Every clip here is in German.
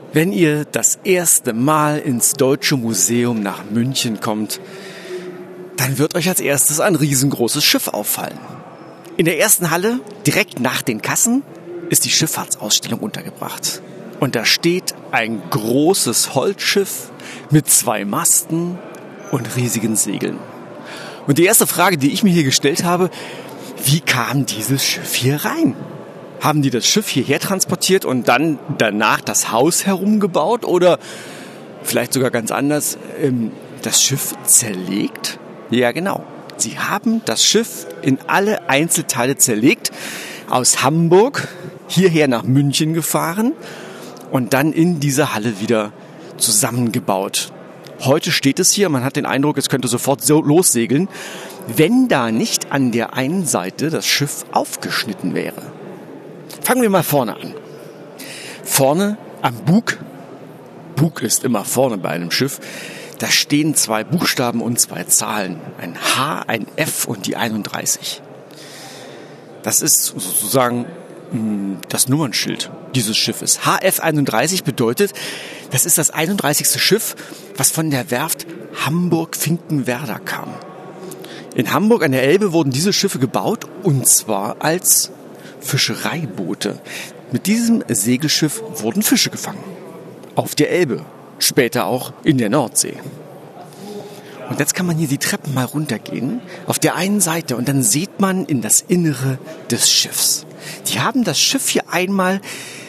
Wenn ihr das erste Mal ins Deutsche Museum nach München kommt, dann wird euch als erstes ein riesengroßes Schiff auffallen. In der ersten Halle, direkt nach den Kassen, ist die Schifffahrtsausstellung untergebracht. Und da steht ein großes Holzschiff mit 2 Masten und riesigen Segeln. Und die erste Frage, die ich mir hier gestellt habe, wie kam dieses Schiff hier rein? Haben die das Schiff hierher transportiert und dann danach das Haus herumgebaut? Oder vielleicht sogar ganz anders, das Schiff zerlegt? Ja, genau. Sie haben das Schiff in alle Einzelteile zerlegt, aus Hamburg hierher nach München gefahren und dann in dieser Halle wieder zusammengebaut. Heute steht es hier, man hat den Eindruck, es könnte sofort so lossegeln, wenn da nicht an der einen Seite das Schiff aufgeschnitten wäre. Fangen wir mal vorne an. Vorne am Bug ist immer vorne bei einem Schiff, da stehen 2 Buchstaben und 2 Zahlen. Ein H, ein F und die 31. Das ist sozusagen das Nummernschild dieses Schiffes. HF31 bedeutet, das ist das 31. Schiff, was von der Werft Hamburg-Finkenwerder kam. In Hamburg an der Elbe wurden diese Schiffe gebaut, und zwar als Fischereiboote. Mit diesem Segelschiff wurden Fische gefangen. Auf der Elbe, später auch in der Nordsee. Und jetzt kann man hier die Treppen mal runtergehen, auf der einen Seite, und dann sieht man in das Innere des Schiffs. Die haben das Schiff hier einmal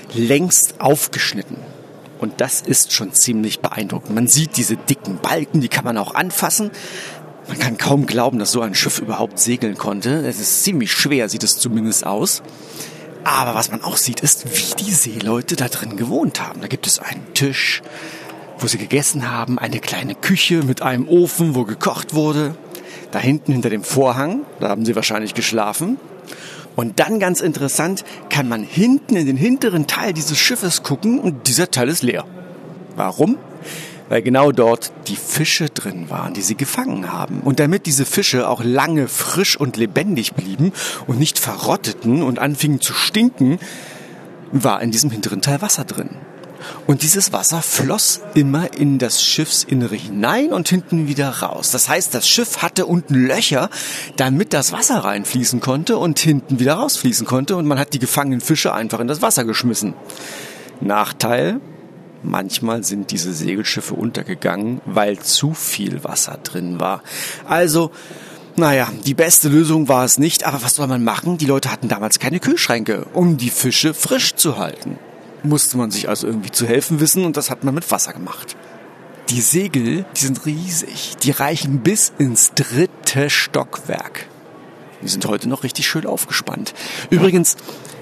längst aufgeschnitten. Und das ist schon ziemlich beeindruckend. Man sieht diese dicken Balken, die kann man auch anfassen. Man kann kaum glauben, dass so ein Schiff überhaupt segeln konnte. Es ist ziemlich schwer, sieht es zumindest aus. Aber was man auch sieht, ist, wie die Seeleute da drin gewohnt haben. Da gibt es einen Tisch, wo sie gegessen haben, eine kleine Küche mit einem Ofen, wo gekocht wurde. Da hinten hinter dem Vorhang, da haben sie wahrscheinlich geschlafen. Und dann, ganz interessant, kann man hinten in den hinteren Teil dieses Schiffes gucken und dieser Teil ist leer. Warum? Weil genau dort die Fische drin waren, die sie gefangen haben. Und damit diese Fische auch lange frisch und lebendig blieben und nicht verrotteten und anfingen zu stinken, war in diesem hinteren Teil Wasser drin. Und dieses Wasser floss immer in das Schiffsinnere hinein und hinten wieder raus. Das heißt, das Schiff hatte unten Löcher, damit das Wasser reinfließen konnte und hinten wieder rausfließen konnte. Und man hat die gefangenen Fische einfach in das Wasser geschmissen. Nachteil: manchmal sind diese Segelschiffe untergegangen, weil zu viel Wasser drin war. Also, die beste Lösung war es nicht. Aber was soll man machen? Die Leute hatten damals keine Kühlschränke, um die Fische frisch zu halten. Musste man sich also irgendwie zu helfen wissen, und das hat man mit Wasser gemacht. Die Segel, die sind riesig. Die reichen bis ins 3. Stockwerk. Die sind heute noch richtig schön aufgespannt. Übrigens,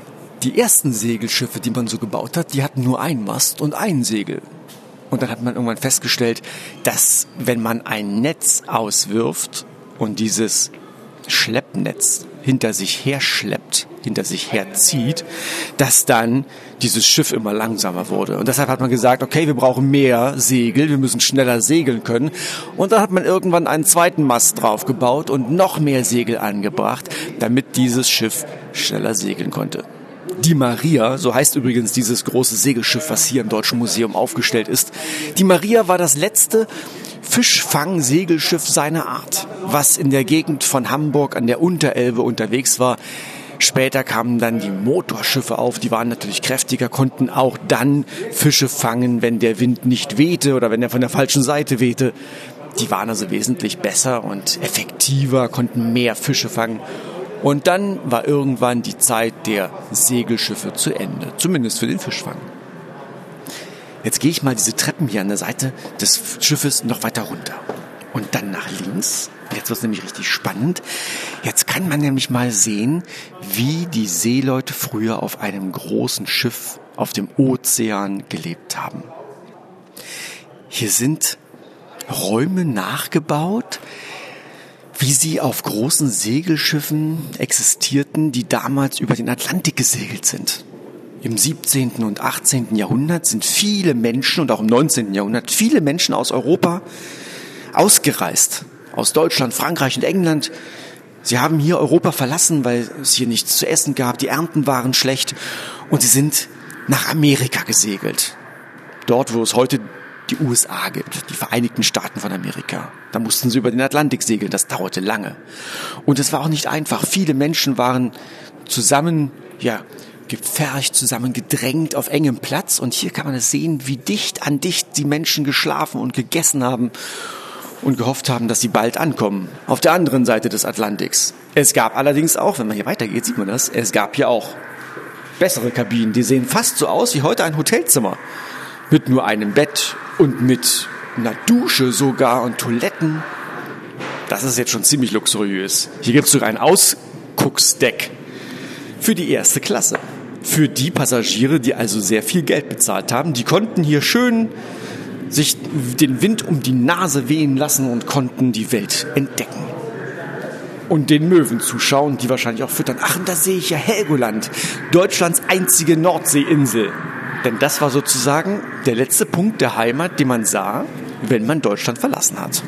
die ersten Segelschiffe, die man so gebaut hat, die hatten nur einen Mast und ein Segel. Und dann hat man irgendwann festgestellt, dass wenn man ein Netz auswirft und dieses Schleppnetz hinter sich herschleppt, hinter sich herzieht, dass dann dieses Schiff immer langsamer wurde. Und deshalb hat man gesagt, okay, wir brauchen mehr Segel, wir müssen schneller segeln können. Und dann hat man irgendwann einen zweiten Mast draufgebaut und noch mehr Segel angebracht, damit dieses Schiff schneller segeln konnte. Die Maria, so heißt übrigens dieses große Segelschiff, was hier im Deutschen Museum aufgestellt ist. Die Maria war das letzte Fischfang-Segelschiff seiner Art, was in der Gegend von Hamburg an der Unterelbe unterwegs war. Später kamen dann die Motorschiffe auf, die waren natürlich kräftiger, konnten auch dann Fische fangen, wenn der Wind nicht wehte oder wenn er von der falschen Seite wehte. Die waren also wesentlich besser und effektiver, konnten mehr Fische fangen. Und dann war irgendwann die Zeit der Segelschiffe zu Ende, zumindest für den Fischfang. Jetzt gehe ich mal diese Treppen hier an der Seite des Schiffes noch weiter runter. Und dann nach links. Jetzt wird es nämlich richtig spannend. Jetzt kann man nämlich mal sehen, wie die Seeleute früher auf einem großen Schiff auf dem Ozean gelebt haben. Hier sind Räume nachgebaut, wie sie auf großen Segelschiffen existierten, die damals über den Atlantik gesegelt sind. Im 17. und 18. Jahrhundert sind viele Menschen, und auch im 19. Jahrhundert, viele Menschen aus Europa ausgereist. Aus Deutschland, Frankreich und England. Sie haben hier Europa verlassen, weil es hier nichts zu essen gab. Die Ernten waren schlecht. Und sie sind nach Amerika gesegelt. dort, wo es heute die USA gibt, die Vereinigten Staaten von Amerika. Da mussten sie über den Atlantik segeln, das dauerte lange. Und es war auch nicht einfach. Viele Menschen waren zusammen, gepfercht, zusammen gedrängt auf engem Platz. Und hier kann man es sehen, wie dicht an dicht die Menschen geschlafen und gegessen haben und gehofft haben, dass sie bald ankommen. Auf der anderen Seite des Atlantiks. Es gab allerdings auch, wenn man hier weitergeht, sieht man das, es gab hier auch bessere Kabinen. Die sehen fast so aus wie heute ein Hotelzimmer. Mit nur einem Bett und mit einer Dusche sogar und Toiletten. Das ist jetzt schon ziemlich luxuriös. Hier gibt es sogar ein Ausgucksdeck für die erste Klasse. Für die Passagiere, die also sehr viel Geld bezahlt haben, die konnten hier schön sich den Wind um die Nase wehen lassen und konnten die Welt entdecken. Und den Möwen zuschauen, die wahrscheinlich auch füttern. Ach, und da sehe ich ja Helgoland, Deutschlands einzige Nordseeinsel. Denn das war sozusagen der letzte Punkt der Heimat, den man sah, wenn man Deutschland verlassen hat.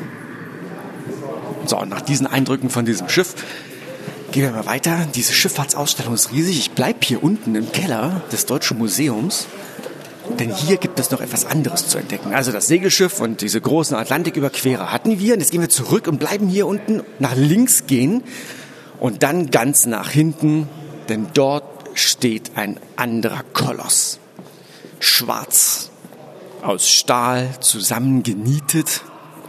So, und nach diesen Eindrücken von diesem Schiff gehen wir mal weiter. Diese Schifffahrtsausstellung ist riesig. Ich bleibe hier unten im Keller des Deutschen Museums, denn hier gibt es noch etwas anderes zu entdecken. Also das Segelschiff und diese großen Atlantiküberquerer hatten wir. Und jetzt gehen wir zurück und bleiben hier unten, nach links gehen und dann ganz nach hinten, denn dort steht ein anderer Koloss. Schwarz, aus Stahl, zusammengenietet.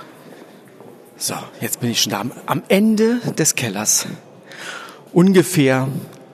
So, jetzt bin ich schon da am Ende des Kellers. Ungefähr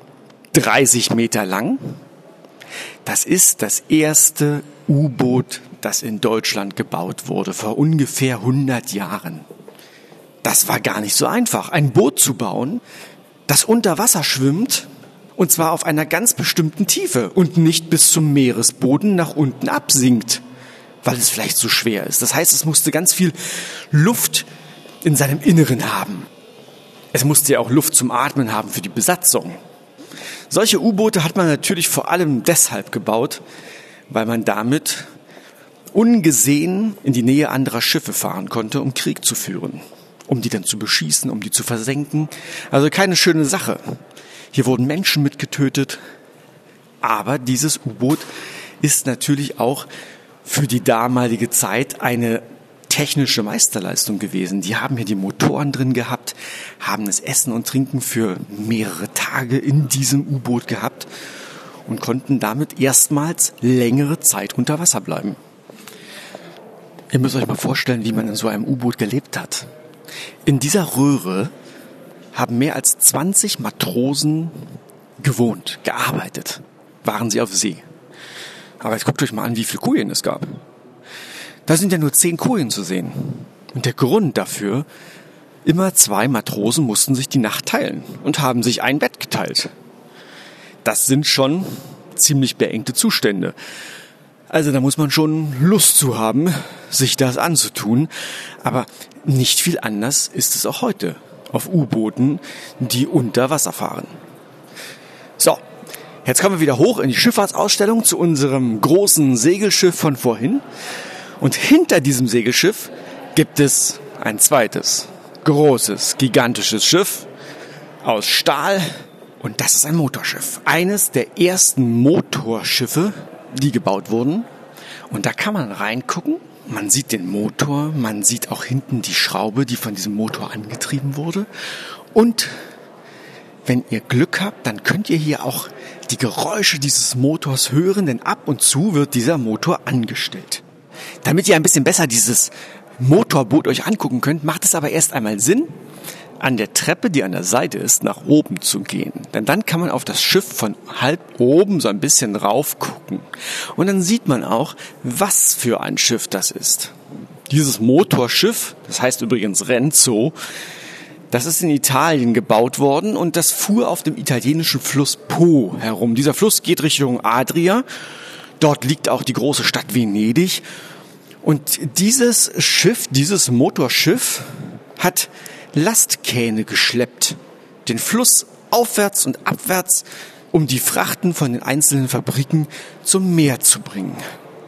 30 Meter lang. Das ist das erste U-Boot, das in Deutschland gebaut wurde, vor ungefähr 100 Jahren. Das war gar nicht so einfach, ein Boot zu bauen, das unter Wasser schwimmt, und zwar auf einer ganz bestimmten Tiefe und nicht bis zum Meeresboden nach unten absinkt, weil es vielleicht so schwer ist. Das heißt, es musste ganz viel Luft in seinem Inneren haben. Es musste ja auch Luft zum Atmen haben für die Besatzung. Solche U-Boote hat man natürlich vor allem deshalb gebaut, weil man damit ungesehen in die Nähe anderer Schiffe fahren konnte, um Krieg zu führen, um die dann zu beschießen, um die zu versenken. Also keine schöne Sache. Hier wurden Menschen mitgetötet, aber dieses U-Boot ist natürlich auch für die damalige Zeit eine technische Meisterleistung gewesen. Die haben hier die Motoren drin gehabt, haben das Essen und Trinken für mehrere Tage in diesem U-Boot gehabt und konnten damit erstmals längere Zeit unter Wasser bleiben. Ihr müsst euch mal vorstellen, wie man in so einem U-Boot gelebt hat. In dieser Röhre haben mehr als 20 Matrosen gewohnt, gearbeitet, waren sie auf See. Aber jetzt guckt euch mal an, wie viele Kojen es gab. Da sind ja nur 10 Kojen zu sehen. Und der Grund dafür, immer 2 Matrosen mussten sich die Nacht teilen und haben sich ein Bett geteilt. Das sind schon ziemlich beengte Zustände. Also da muss man schon Lust zu haben, sich das anzutun. Aber nicht viel anders ist es auch heute auf U-Booten, die unter Wasser fahren. So, jetzt kommen wir wieder hoch in die Schifffahrtsausstellung zu unserem großen Segelschiff von vorhin. Und hinter diesem Segelschiff gibt es ein zweites, großes, gigantisches Schiff aus Stahl. Und das ist ein Motorschiff. Eines der ersten Motorschiffe, die gebaut wurden. Und da kann man reingucken. Man sieht den Motor, man sieht auch hinten die Schraube, die von diesem Motor angetrieben wurde. Und wenn ihr Glück habt, dann könnt ihr hier auch die Geräusche dieses Motors hören, denn ab und zu wird dieser Motor angestellt. Damit ihr ein bisschen besser dieses Motorboot euch angucken könnt, macht es aber erst einmal Sinn, an der Treppe, die an der Seite ist, nach oben zu gehen. Denn dann kann man auf das Schiff von halb oben so ein bisschen rauf gucken. Und dann sieht man auch, was für ein Schiff das ist. Dieses Motorschiff, das heißt übrigens Renzo, das ist in Italien gebaut worden und das fuhr auf dem italienischen Fluss Po herum. Dieser Fluss geht Richtung Adria. Dort liegt auch die große Stadt Venedig. Und dieses Schiff, dieses Motorschiff hat Lastkähne geschleppt, den Fluss aufwärts und abwärts, um die Frachten von den einzelnen Fabriken zum Meer zu bringen.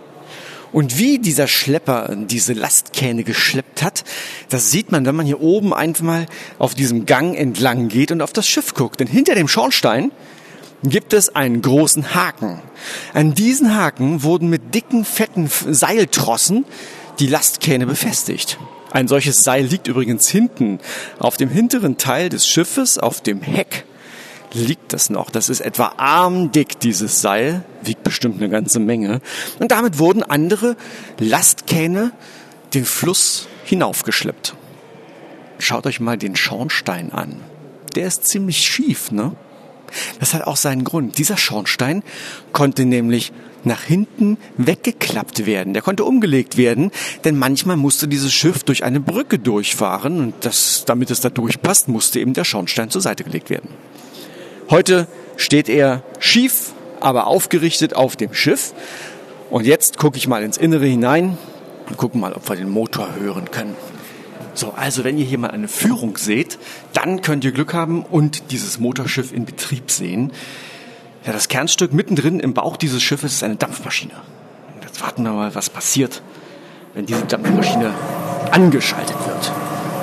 Und wie dieser Schlepper diese Lastkähne geschleppt hat, das sieht man, wenn man hier oben einfach mal auf diesem Gang entlang geht und auf das Schiff guckt. Denn hinter dem Schornstein, gibt es einen großen Haken. An diesen Haken wurden mit dicken, fetten Seiltrossen die Lastkähne befestigt. Ein solches Seil liegt übrigens hinten. Auf dem hinteren Teil des Schiffes, auf dem Heck, liegt das noch. Das ist etwa armdick, dieses Seil. Wiegt bestimmt eine ganze Menge. Und damit wurden andere Lastkähne den Fluss hinaufgeschleppt. Schaut euch mal den Schornstein an. Der ist ziemlich schief, ne? Das hat auch seinen Grund. Dieser Schornstein konnte nämlich nach hinten weggeklappt werden. Der konnte umgelegt werden, denn manchmal musste dieses Schiff durch eine Brücke durchfahren und damit es da durchpasst, musste eben der Schornstein zur Seite gelegt werden. Heute steht er schief, aber aufgerichtet auf dem Schiff. Und jetzt gucke ich mal ins Innere hinein und gucken mal, ob wir den Motor hören können. So, also wenn ihr hier mal eine Führung seht, dann könnt ihr Glück haben und dieses Motorschiff in Betrieb sehen. Ja, das Kernstück mittendrin im Bauch dieses Schiffes ist eine Dampfmaschine. Und jetzt warten wir mal, was passiert, wenn diese Dampfmaschine angeschaltet wird.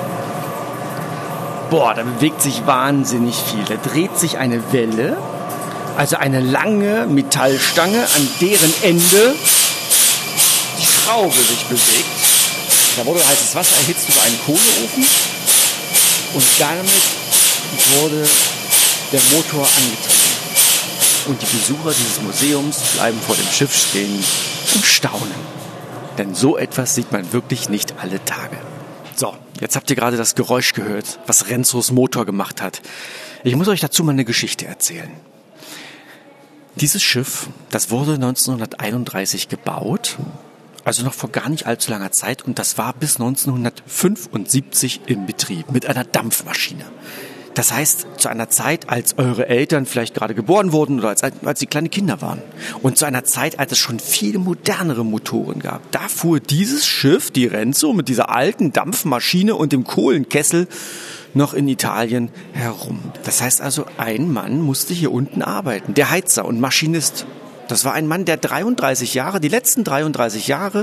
Boah, da bewegt sich wahnsinnig viel. Da dreht sich eine Welle, also eine lange Metallstange, an deren Ende die Schraube sich bewegt. Da wurde heißes Wasser erhitzt über einen Kohleofen und damit wurde der Motor angetrieben. Und die Besucher dieses Museums bleiben vor dem Schiff stehen und staunen. Denn so etwas sieht man wirklich nicht alle Tage. So, jetzt habt ihr gerade das Geräusch gehört, was Renzos Motor gemacht hat. Ich muss euch dazu mal eine Geschichte erzählen. Dieses Schiff, das wurde 1931 gebaut, also noch vor gar nicht allzu langer Zeit, und das war bis 1975 in Betrieb mit einer Dampfmaschine. Das heißt, zu einer Zeit, als eure Eltern vielleicht gerade geboren wurden oder als sie kleine Kinder waren. Und zu einer Zeit, als es schon viel modernere Motoren gab. Da fuhr dieses Schiff, die Renzo, mit dieser alten Dampfmaschine und dem Kohlenkessel noch in Italien herum. Das heißt also, ein Mann musste hier unten arbeiten. Der Heizer und Maschinist. Das war ein Mann, der die letzten 33 Jahre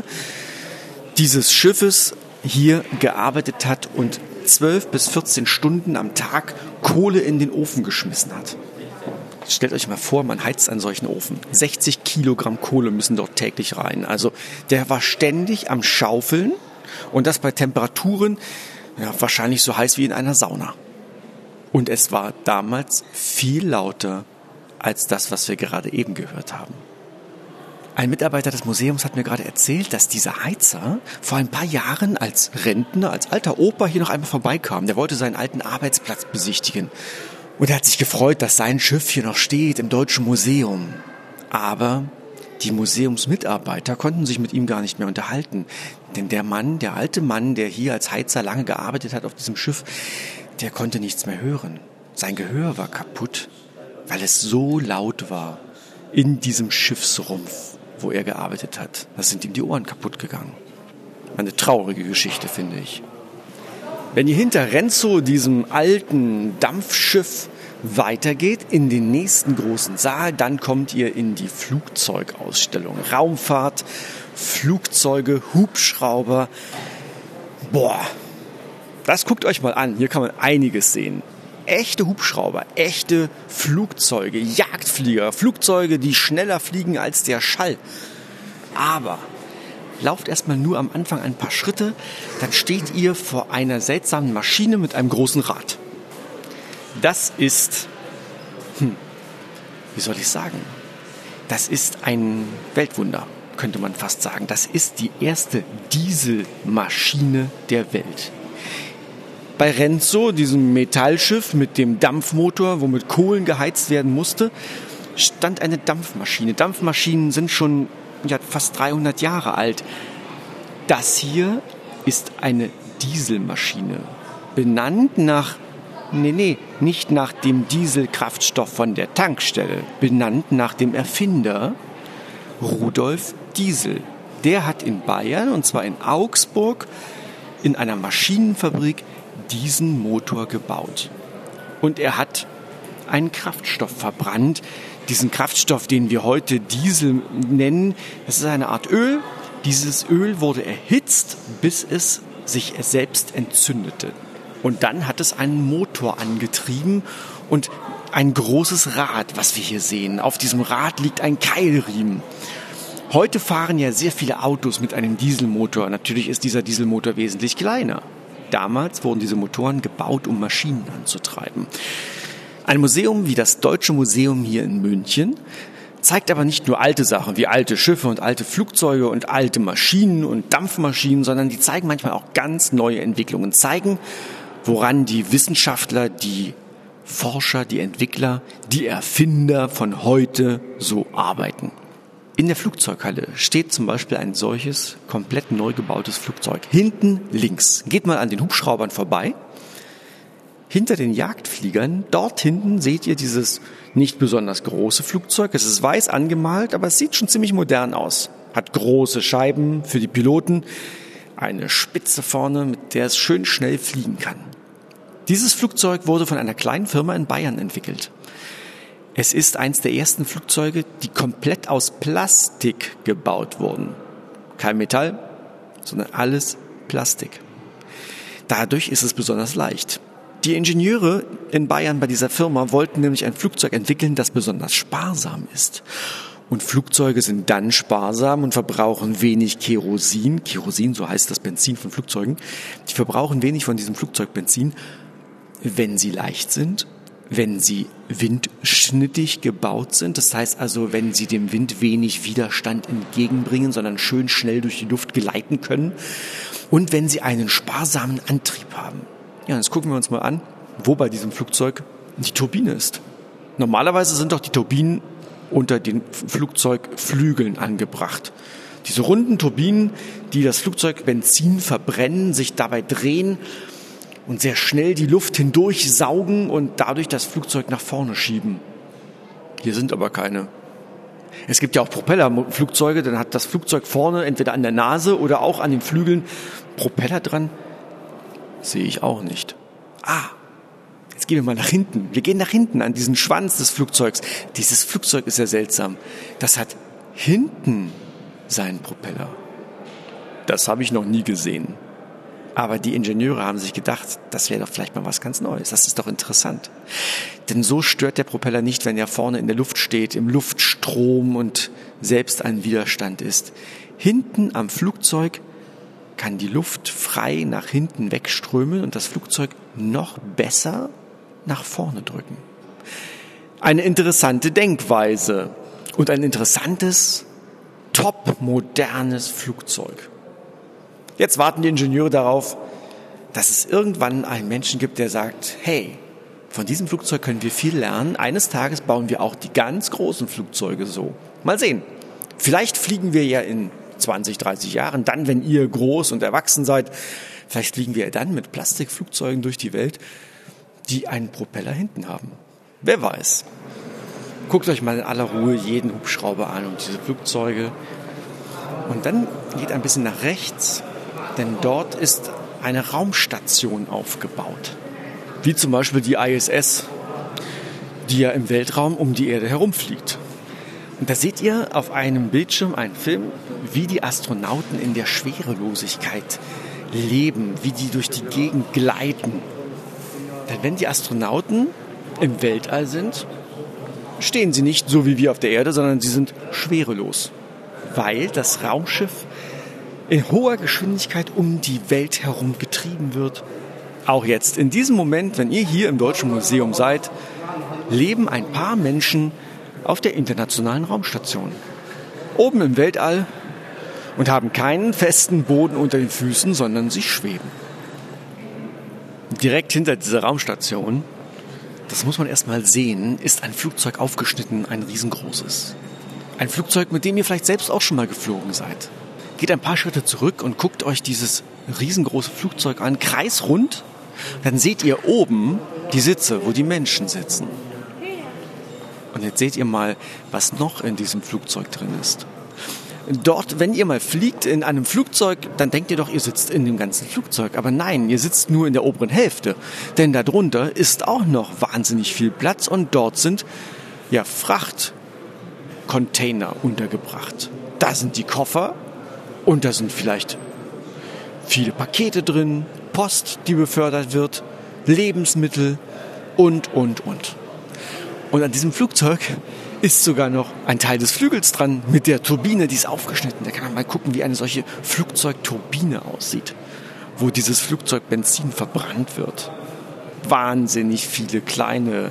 dieses Schiffes hier gearbeitet hat und 12 bis 14 Stunden am Tag Kohle in den Ofen geschmissen hat. Stellt euch mal vor, man heizt einen solchen Ofen. 60 Kilogramm Kohle müssen dort täglich rein. Also der war ständig am Schaufeln und das bei Temperaturen wahrscheinlich so heiß wie in einer Sauna. Und es war damals viel lauter als das, was wir gerade eben gehört haben. Ein Mitarbeiter des Museums hat mir gerade erzählt, dass dieser Heizer vor ein paar Jahren als Rentner, als alter Opa hier noch einmal vorbeikam. Der wollte seinen alten Arbeitsplatz besichtigen. Und er hat sich gefreut, dass sein Schiff hier noch steht im Deutschen Museum. Aber die Museumsmitarbeiter konnten sich mit ihm gar nicht mehr unterhalten. Denn der alte Mann, der hier als Heizer lange gearbeitet hat auf diesem Schiff, der konnte nichts mehr hören. Sein Gehör war kaputt, weil es so laut war in diesem Schiffsrumpf, wo er gearbeitet hat. Da sind ihm die Ohren kaputt gegangen. Eine traurige Geschichte, finde ich. Wenn ihr hinter Renzo, diesem alten Dampfschiff, weitergeht in den nächsten großen Saal, dann kommt ihr in die Flugzeugausstellung. Raumfahrt, Flugzeuge, Hubschrauber. Boah, das guckt euch mal an. Hier kann man einiges sehen. Echte Hubschrauber, echte Flugzeuge, Jagdflieger, Flugzeuge, die schneller fliegen als der Schall. Aber lauft erstmal nur am Anfang ein paar Schritte, dann steht ihr vor einer seltsamen Maschine mit einem großen Rad. Das ist, wie soll ich sagen, das ist ein Weltwunder, könnte man fast sagen. Das ist die erste Dieselmaschine der Welt. Bei Renzo, diesem Metallschiff mit dem Dampfmotor, wo mit Kohlen geheizt werden musste, stand eine Dampfmaschine. Dampfmaschinen sind schon fast 300 Jahre alt. Das hier ist eine Dieselmaschine. Benannt nicht nach dem Dieselkraftstoff von der Tankstelle. Benannt nach dem Erfinder Rudolf Diesel. Der hat in Bayern, und zwar in Augsburg, in einer Maschinenfabrik diesen Motor gebaut. Und er hat einen Kraftstoff verbrannt. Diesen Kraftstoff, den wir heute Diesel nennen, das ist eine Art Öl. Dieses Öl wurde erhitzt, bis es sich selbst entzündete. Und dann hat es einen Motor angetrieben. Und ein großes Rad, was wir hier sehen. Auf diesem Rad liegt ein Keilriemen. Heute fahren ja sehr viele Autos mit einem Dieselmotor. Natürlich ist dieser Dieselmotor wesentlich kleiner. Damals wurden diese Motoren gebaut, um Maschinen anzutreiben. Ein Museum wie das Deutsche Museum hier in München zeigt aber nicht nur alte Sachen wie alte Schiffe und alte Flugzeuge und alte Maschinen und Dampfmaschinen, sondern die zeigen manchmal auch ganz neue Entwicklungen, zeigen, woran die Wissenschaftler, die Forscher, die Entwickler, die Erfinder von heute so arbeiten. In der Flugzeughalle steht zum Beispiel ein solches komplett neu gebautes Flugzeug. Hinten links. Geht mal an den Hubschraubern vorbei. Hinter den Jagdfliegern, dort hinten seht ihr dieses nicht besonders große Flugzeug. Es ist weiß angemalt, aber es sieht schon ziemlich modern aus. Hat große Scheiben für die Piloten, eine Spitze vorne, mit der es schön schnell fliegen kann. Dieses Flugzeug wurde von einer kleinen Firma in Bayern entwickelt. Es ist eins der ersten Flugzeuge, die komplett aus Plastik gebaut wurden. Kein Metall, sondern alles Plastik. Dadurch ist es besonders leicht. Die Ingenieure in Bayern bei dieser Firma wollten nämlich ein Flugzeug entwickeln, das besonders sparsam ist. Und Flugzeuge sind dann sparsam und verbrauchen wenig Kerosin. Kerosin, so heißt das Benzin von Flugzeugen. Die verbrauchen wenig von diesem Flugzeugbenzin, wenn sie leicht sind, wenn sie windschnittig gebaut sind. Das heißt also, wenn sie dem Wind wenig Widerstand entgegenbringen, sondern schön schnell durch die Luft gleiten können. Und wenn sie einen sparsamen Antrieb haben. Ja, jetzt gucken wir uns mal an, wo bei diesem Flugzeug die Turbine ist. Normalerweise sind doch die Turbinen unter den Flugzeugflügeln angebracht. Diese runden Turbinen, die das Flugzeug Benzin verbrennen, sich dabei drehen und sehr schnell die Luft hindurch saugen und dadurch das Flugzeug nach vorne schieben. Hier sind aber keine. Es gibt ja auch Propellerflugzeuge, dann hat das Flugzeug vorne entweder an der Nase oder auch an den Flügeln Propeller dran. Sehe ich auch nicht. Jetzt gehen wir mal nach hinten. Wir gehen nach hinten an diesen Schwanz des Flugzeugs. Dieses Flugzeug ist ja seltsam. Das hat hinten seinen Propeller. Das habe ich noch nie gesehen. Aber die Ingenieure haben sich gedacht, das wäre doch vielleicht mal was ganz Neues. Das ist doch interessant. Denn so stört der Propeller nicht, wenn er vorne in der Luft steht, im Luftstrom und selbst ein Widerstand ist. Hinten am Flugzeug kann die Luft frei nach hinten wegströmen und das Flugzeug noch besser nach vorne drücken. Eine interessante Denkweise und ein interessantes, top-modernes Flugzeug. Jetzt warten die Ingenieure darauf, dass es irgendwann einen Menschen gibt, der sagt, hey, von diesem Flugzeug können wir viel lernen. Eines Tages bauen wir auch die ganz großen Flugzeuge so. Mal sehen. Vielleicht fliegen wir ja in 20, 30 Jahren, dann, wenn ihr groß und erwachsen seid, vielleicht fliegen wir dann mit Plastikflugzeugen durch die Welt, die einen Propeller hinten haben. Wer weiß. Guckt euch mal in aller Ruhe jeden Hubschrauber an und diese Flugzeuge. Und dann geht ein bisschen nach rechts, denn dort ist eine Raumstation aufgebaut. Wie zum Beispiel die ISS, die ja im Weltraum um die Erde herumfliegt. Und da seht ihr auf einem Bildschirm einen Film, wie die Astronauten in der Schwerelosigkeit leben, wie die durch die Gegend gleiten. Denn wenn die Astronauten im Weltall sind, stehen sie nicht so wie wir auf der Erde, sondern sie sind schwerelos, weil das Raumschiff in hoher Geschwindigkeit um die Welt herum getrieben wird. Auch jetzt, in diesem Moment, wenn ihr hier im Deutschen Museum seid, leben ein paar Menschen auf der Internationalen Raumstation. Oben im Weltall und haben keinen festen Boden unter den Füßen, sondern sie schweben. Direkt hinter dieser Raumstation, das muss man erst mal sehen, ist ein Flugzeug aufgeschnitten, ein riesengroßes. Ein Flugzeug, mit dem ihr vielleicht selbst auch schon mal geflogen seid. Geht ein paar Schritte zurück und guckt euch dieses riesengroße Flugzeug an, kreisrund. Dann seht ihr oben die Sitze, wo die Menschen sitzen. Und jetzt seht ihr mal, was noch in diesem Flugzeug drin ist. Dort, wenn ihr mal fliegt in einem Flugzeug, dann denkt ihr doch, ihr sitzt in dem ganzen Flugzeug. Aber nein, ihr sitzt nur in der oberen Hälfte. Denn darunter ist auch noch wahnsinnig viel Platz und dort sind Frachtcontainer untergebracht. Da sind die Koffer und da sind vielleicht viele Pakete drin, Post, die befördert wird, Lebensmittel und. Und an diesem Flugzeug ist sogar noch ein Teil des Flügels dran mit der Turbine, die ist aufgeschnitten. Da kann man mal gucken, wie eine solche Flugzeugturbine aussieht, wo dieses Flugzeug Benzin verbrannt wird. Wahnsinnig viele kleine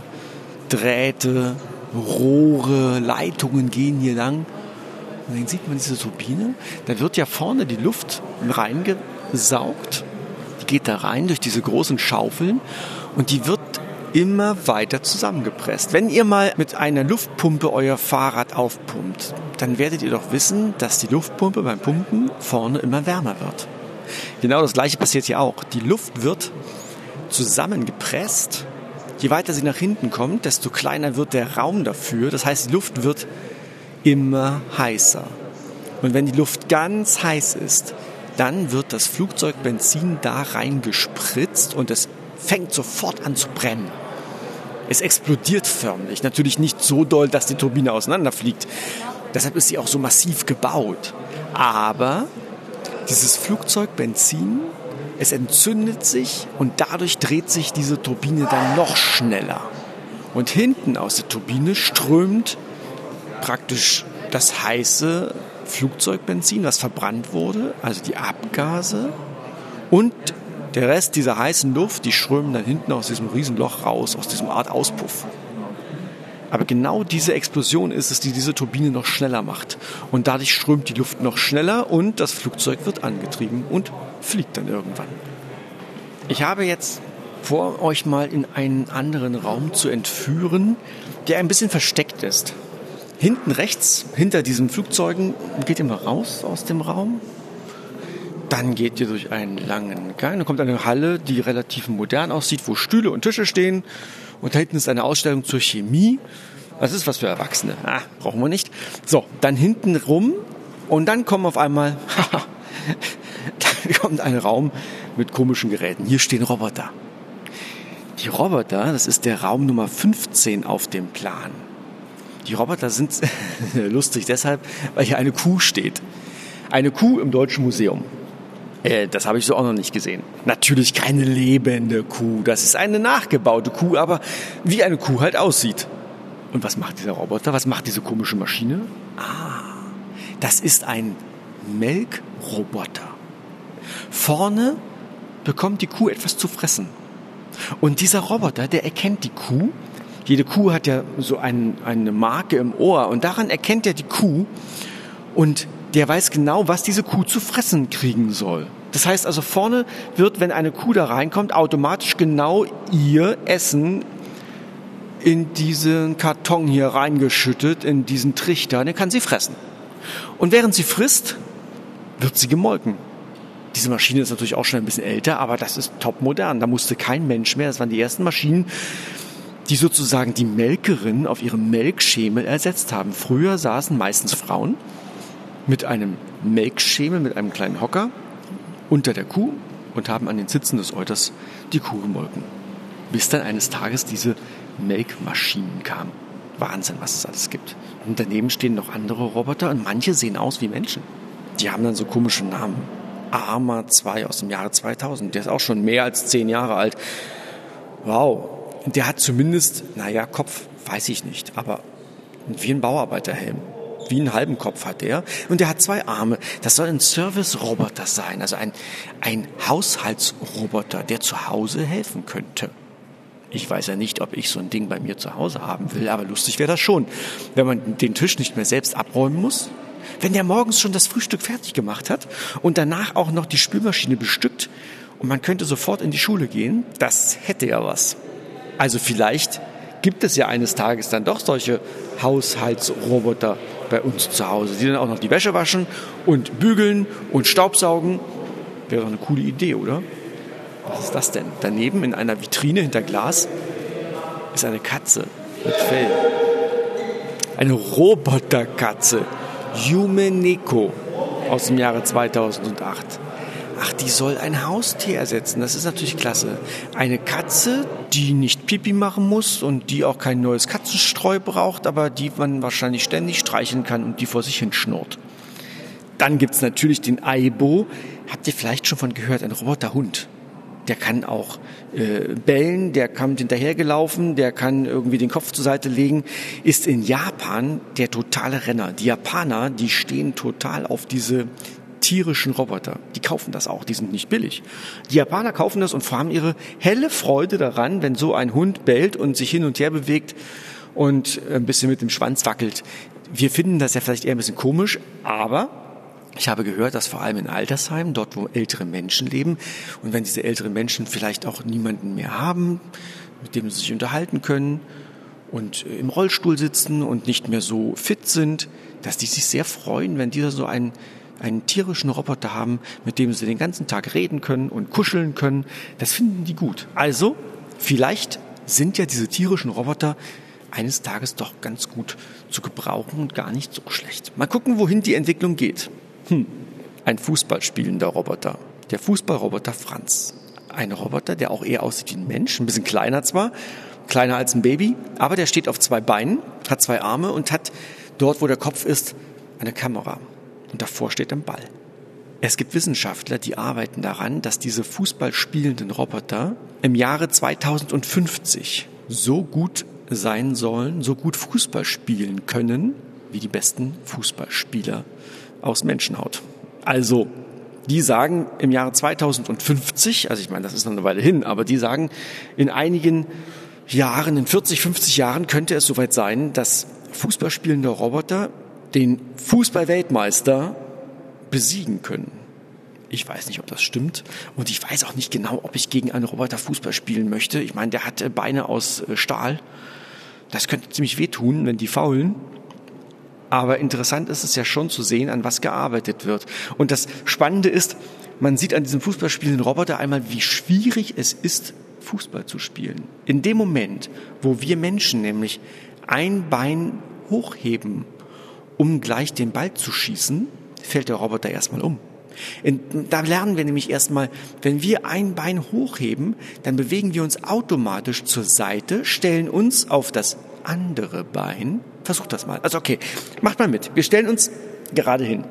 Drähte, Rohre, Leitungen gehen hier lang. Und dann sieht man diese Turbine. Da wird ja vorne die Luft reingesaugt. Die geht da rein durch diese großen Schaufeln und die wird immer weiter zusammengepresst. Wenn ihr mal mit einer Luftpumpe euer Fahrrad aufpumpt, dann werdet ihr doch wissen, dass die Luftpumpe beim Pumpen vorne immer wärmer wird. Genau das Gleiche passiert hier auch. Die Luft wird zusammengepresst. Je weiter sie nach hinten kommt, desto kleiner wird der Raum dafür. Das heißt, die Luft wird immer heißer. Und wenn die Luft ganz heiß ist, dann wird das Flugzeug Benzin da reingespritzt und es fängt sofort an zu brennen. Es explodiert förmlich. Natürlich nicht so doll, dass die Turbine auseinanderfliegt. Deshalb ist sie auch so massiv gebaut. Aber dieses Flugzeug Benzin, es entzündet sich und dadurch dreht sich diese Turbine dann noch schneller. Und hinten aus der Turbine strömt praktisch das heiße Flugzeugbenzin, was verbrannt wurde, also die Abgase und der Rest dieser heißen Luft, die strömen dann hinten aus diesem Riesenloch raus, aus diesem Art Auspuff. Aber genau diese Explosion ist es, die diese Turbine noch schneller macht. Und dadurch strömt die Luft noch schneller und das Flugzeug wird angetrieben und fliegt dann irgendwann. Ich habe jetzt vor, euch mal in einen anderen Raum zu entführen, der ein bisschen versteckt ist. Hinten rechts, hinter diesen Flugzeugen, geht ihr mal raus aus dem Raum. Dann geht ihr durch einen langen Gang. Dann kommt eine Halle, die relativ modern aussieht, wo Stühle und Tische stehen. Und da hinten ist eine Ausstellung zur Chemie. Das ist was für Erwachsene. Brauchen wir nicht. So, dann hinten rum. Und dann kommen auf einmal, da kommt ein Raum mit komischen Geräten. Hier stehen Roboter. Die Roboter, das ist der Raum Nummer 15 auf dem Plan. Die Roboter sind lustig deshalb, weil hier eine Kuh steht. Eine Kuh im Deutschen Museum. Das habe ich so auch noch nicht gesehen. Natürlich keine lebende Kuh. Das ist eine nachgebaute Kuh, aber wie eine Kuh halt aussieht. Und was macht dieser Roboter? Was macht diese komische Maschine? Das ist ein Melkroboter. Vorne bekommt die Kuh etwas zu fressen. Und dieser Roboter, der erkennt die Kuh. Jede Kuh hat ja so eine Marke im Ohr und daran erkennt er die Kuh und der weiß genau, was diese Kuh zu fressen kriegen soll. Das heißt also, vorne wird, wenn eine Kuh da reinkommt, automatisch genau ihr Essen in diesen Karton hier reingeschüttet, in diesen Trichter, und dann kann sie fressen. Und während sie frisst, wird sie gemolken. Diese Maschine ist natürlich auch schon ein bisschen älter, aber das ist topmodern. Da musste kein Mensch mehr, das waren die ersten Maschinen, die sozusagen die Melkerin auf ihrem Melkschemel ersetzt haben. Früher saßen meistens Frauen mit einem Melkschemel, mit einem kleinen Hocker unter der Kuh und haben an den Zitzen des Euters die Kuh gemolken. Bis dann eines Tages diese Melkmaschinen kamen. Wahnsinn, was es alles gibt. Und daneben stehen noch andere Roboter und manche sehen aus wie Menschen. Die haben dann so komische Namen. Arma 2 aus dem Jahre 2000, der ist auch schon mehr als 10 Jahre alt. Wow. Der hat zumindest, Kopf, weiß ich nicht, aber wie ein Bauarbeiterhelm. Wie einen halben Kopf hat der. Und der hat 2 Arme. Das soll ein Service-Roboter sein, also ein Haushaltsroboter, der zu Hause helfen könnte. Ich weiß ja nicht, ob ich so ein Ding bei mir zu Hause haben will, aber lustig wäre das schon. Wenn man den Tisch nicht mehr selbst abräumen muss, wenn der morgens schon das Frühstück fertig gemacht hat und danach auch noch die Spülmaschine bestückt und man könnte sofort in die Schule gehen, das hätte ja was. Also vielleicht gibt es ja eines Tages dann doch solche Haushaltsroboter bei uns zu Hause, die dann auch noch die Wäsche waschen und bügeln und staubsaugen. Wäre doch eine coole Idee, oder? Was ist das denn? Daneben in einer Vitrine hinter Glas ist eine Katze mit Fell. Eine Roboterkatze. Yume Neko aus dem Jahre 2008. Ach, die soll ein Haustier ersetzen. Das ist natürlich klasse. Eine Katze, die nicht Pipi machen muss und die auch kein neues Katzenstreu braucht, aber die man wahrscheinlich ständig streicheln kann und die vor sich hin schnurrt. Dann gibt's natürlich den Aibo. Habt ihr vielleicht schon von gehört? Ein Roboterhund. der kann auch bellen, der kommt hinterhergelaufen, der kann irgendwie den Kopf zur Seite legen, ist in Japan der totale Renner. Die Japaner, die stehen total auf diese tierischen Roboter. Die kaufen das auch, die sind nicht billig. Die Japaner kaufen das und haben ihre helle Freude daran, wenn so ein Hund bellt und sich hin und her bewegt und ein bisschen mit dem Schwanz wackelt. Wir finden das ja vielleicht eher ein bisschen komisch, aber ich habe gehört, dass vor allem in Altersheimen, dort wo ältere Menschen leben und wenn diese älteren Menschen vielleicht auch niemanden mehr haben, mit dem sie sich unterhalten können und im Rollstuhl sitzen und nicht mehr so fit sind, dass die sich sehr freuen, wenn die so einen tierischen Roboter haben, mit dem sie den ganzen Tag reden können und kuscheln können. Das finden die gut. Also, vielleicht sind ja diese tierischen Roboter eines Tages doch ganz gut zu gebrauchen und gar nicht so schlecht. Mal gucken, wohin die Entwicklung geht. Ein Fußballspielender Roboter. Der Fußballroboter Franz. Ein Roboter, der auch eher aussieht wie ein Mensch, ein bisschen kleiner zwar, kleiner als ein Baby, aber der steht auf 2 Beinen, hat 2 Arme und hat dort, wo der Kopf ist, eine Kamera. Und davor steht ein Ball. Es gibt Wissenschaftler, die arbeiten daran, dass diese fußballspielenden Roboter im Jahre 2050 so gut sein sollen, so gut Fußball spielen können, wie die besten Fußballspieler aus Menschenhaut. Also, die sagen im Jahre 2050, also ich meine, das ist noch eine Weile hin, aber die sagen, in einigen Jahren, in 40, 50 Jahren könnte es soweit sein, dass fußballspielende Roboter den Fußball-Weltmeister besiegen können. Ich weiß nicht, ob das stimmt und ich weiß auch nicht genau, ob ich gegen einen Roboter Fußball spielen möchte. Ich meine, der hat Beine aus Stahl. Das könnte ziemlich wehtun, wenn die faulen. Aber interessant ist es ja schon zu sehen, an was gearbeitet wird. Und das Spannende ist, man sieht an diesem fußballspielenden Roboter einmal, wie schwierig es ist, Fußball zu spielen. In dem Moment, wo wir Menschen nämlich ein Bein hochheben, um gleich den Ball zu schießen, fällt der Roboter erstmal um. Da lernen wir nämlich erstmal, wenn wir ein Bein hochheben, dann bewegen wir uns automatisch zur Seite, stellen uns auf das andere Bein. Versucht das mal. Also okay, macht mal mit. Wir stellen uns gerade hin.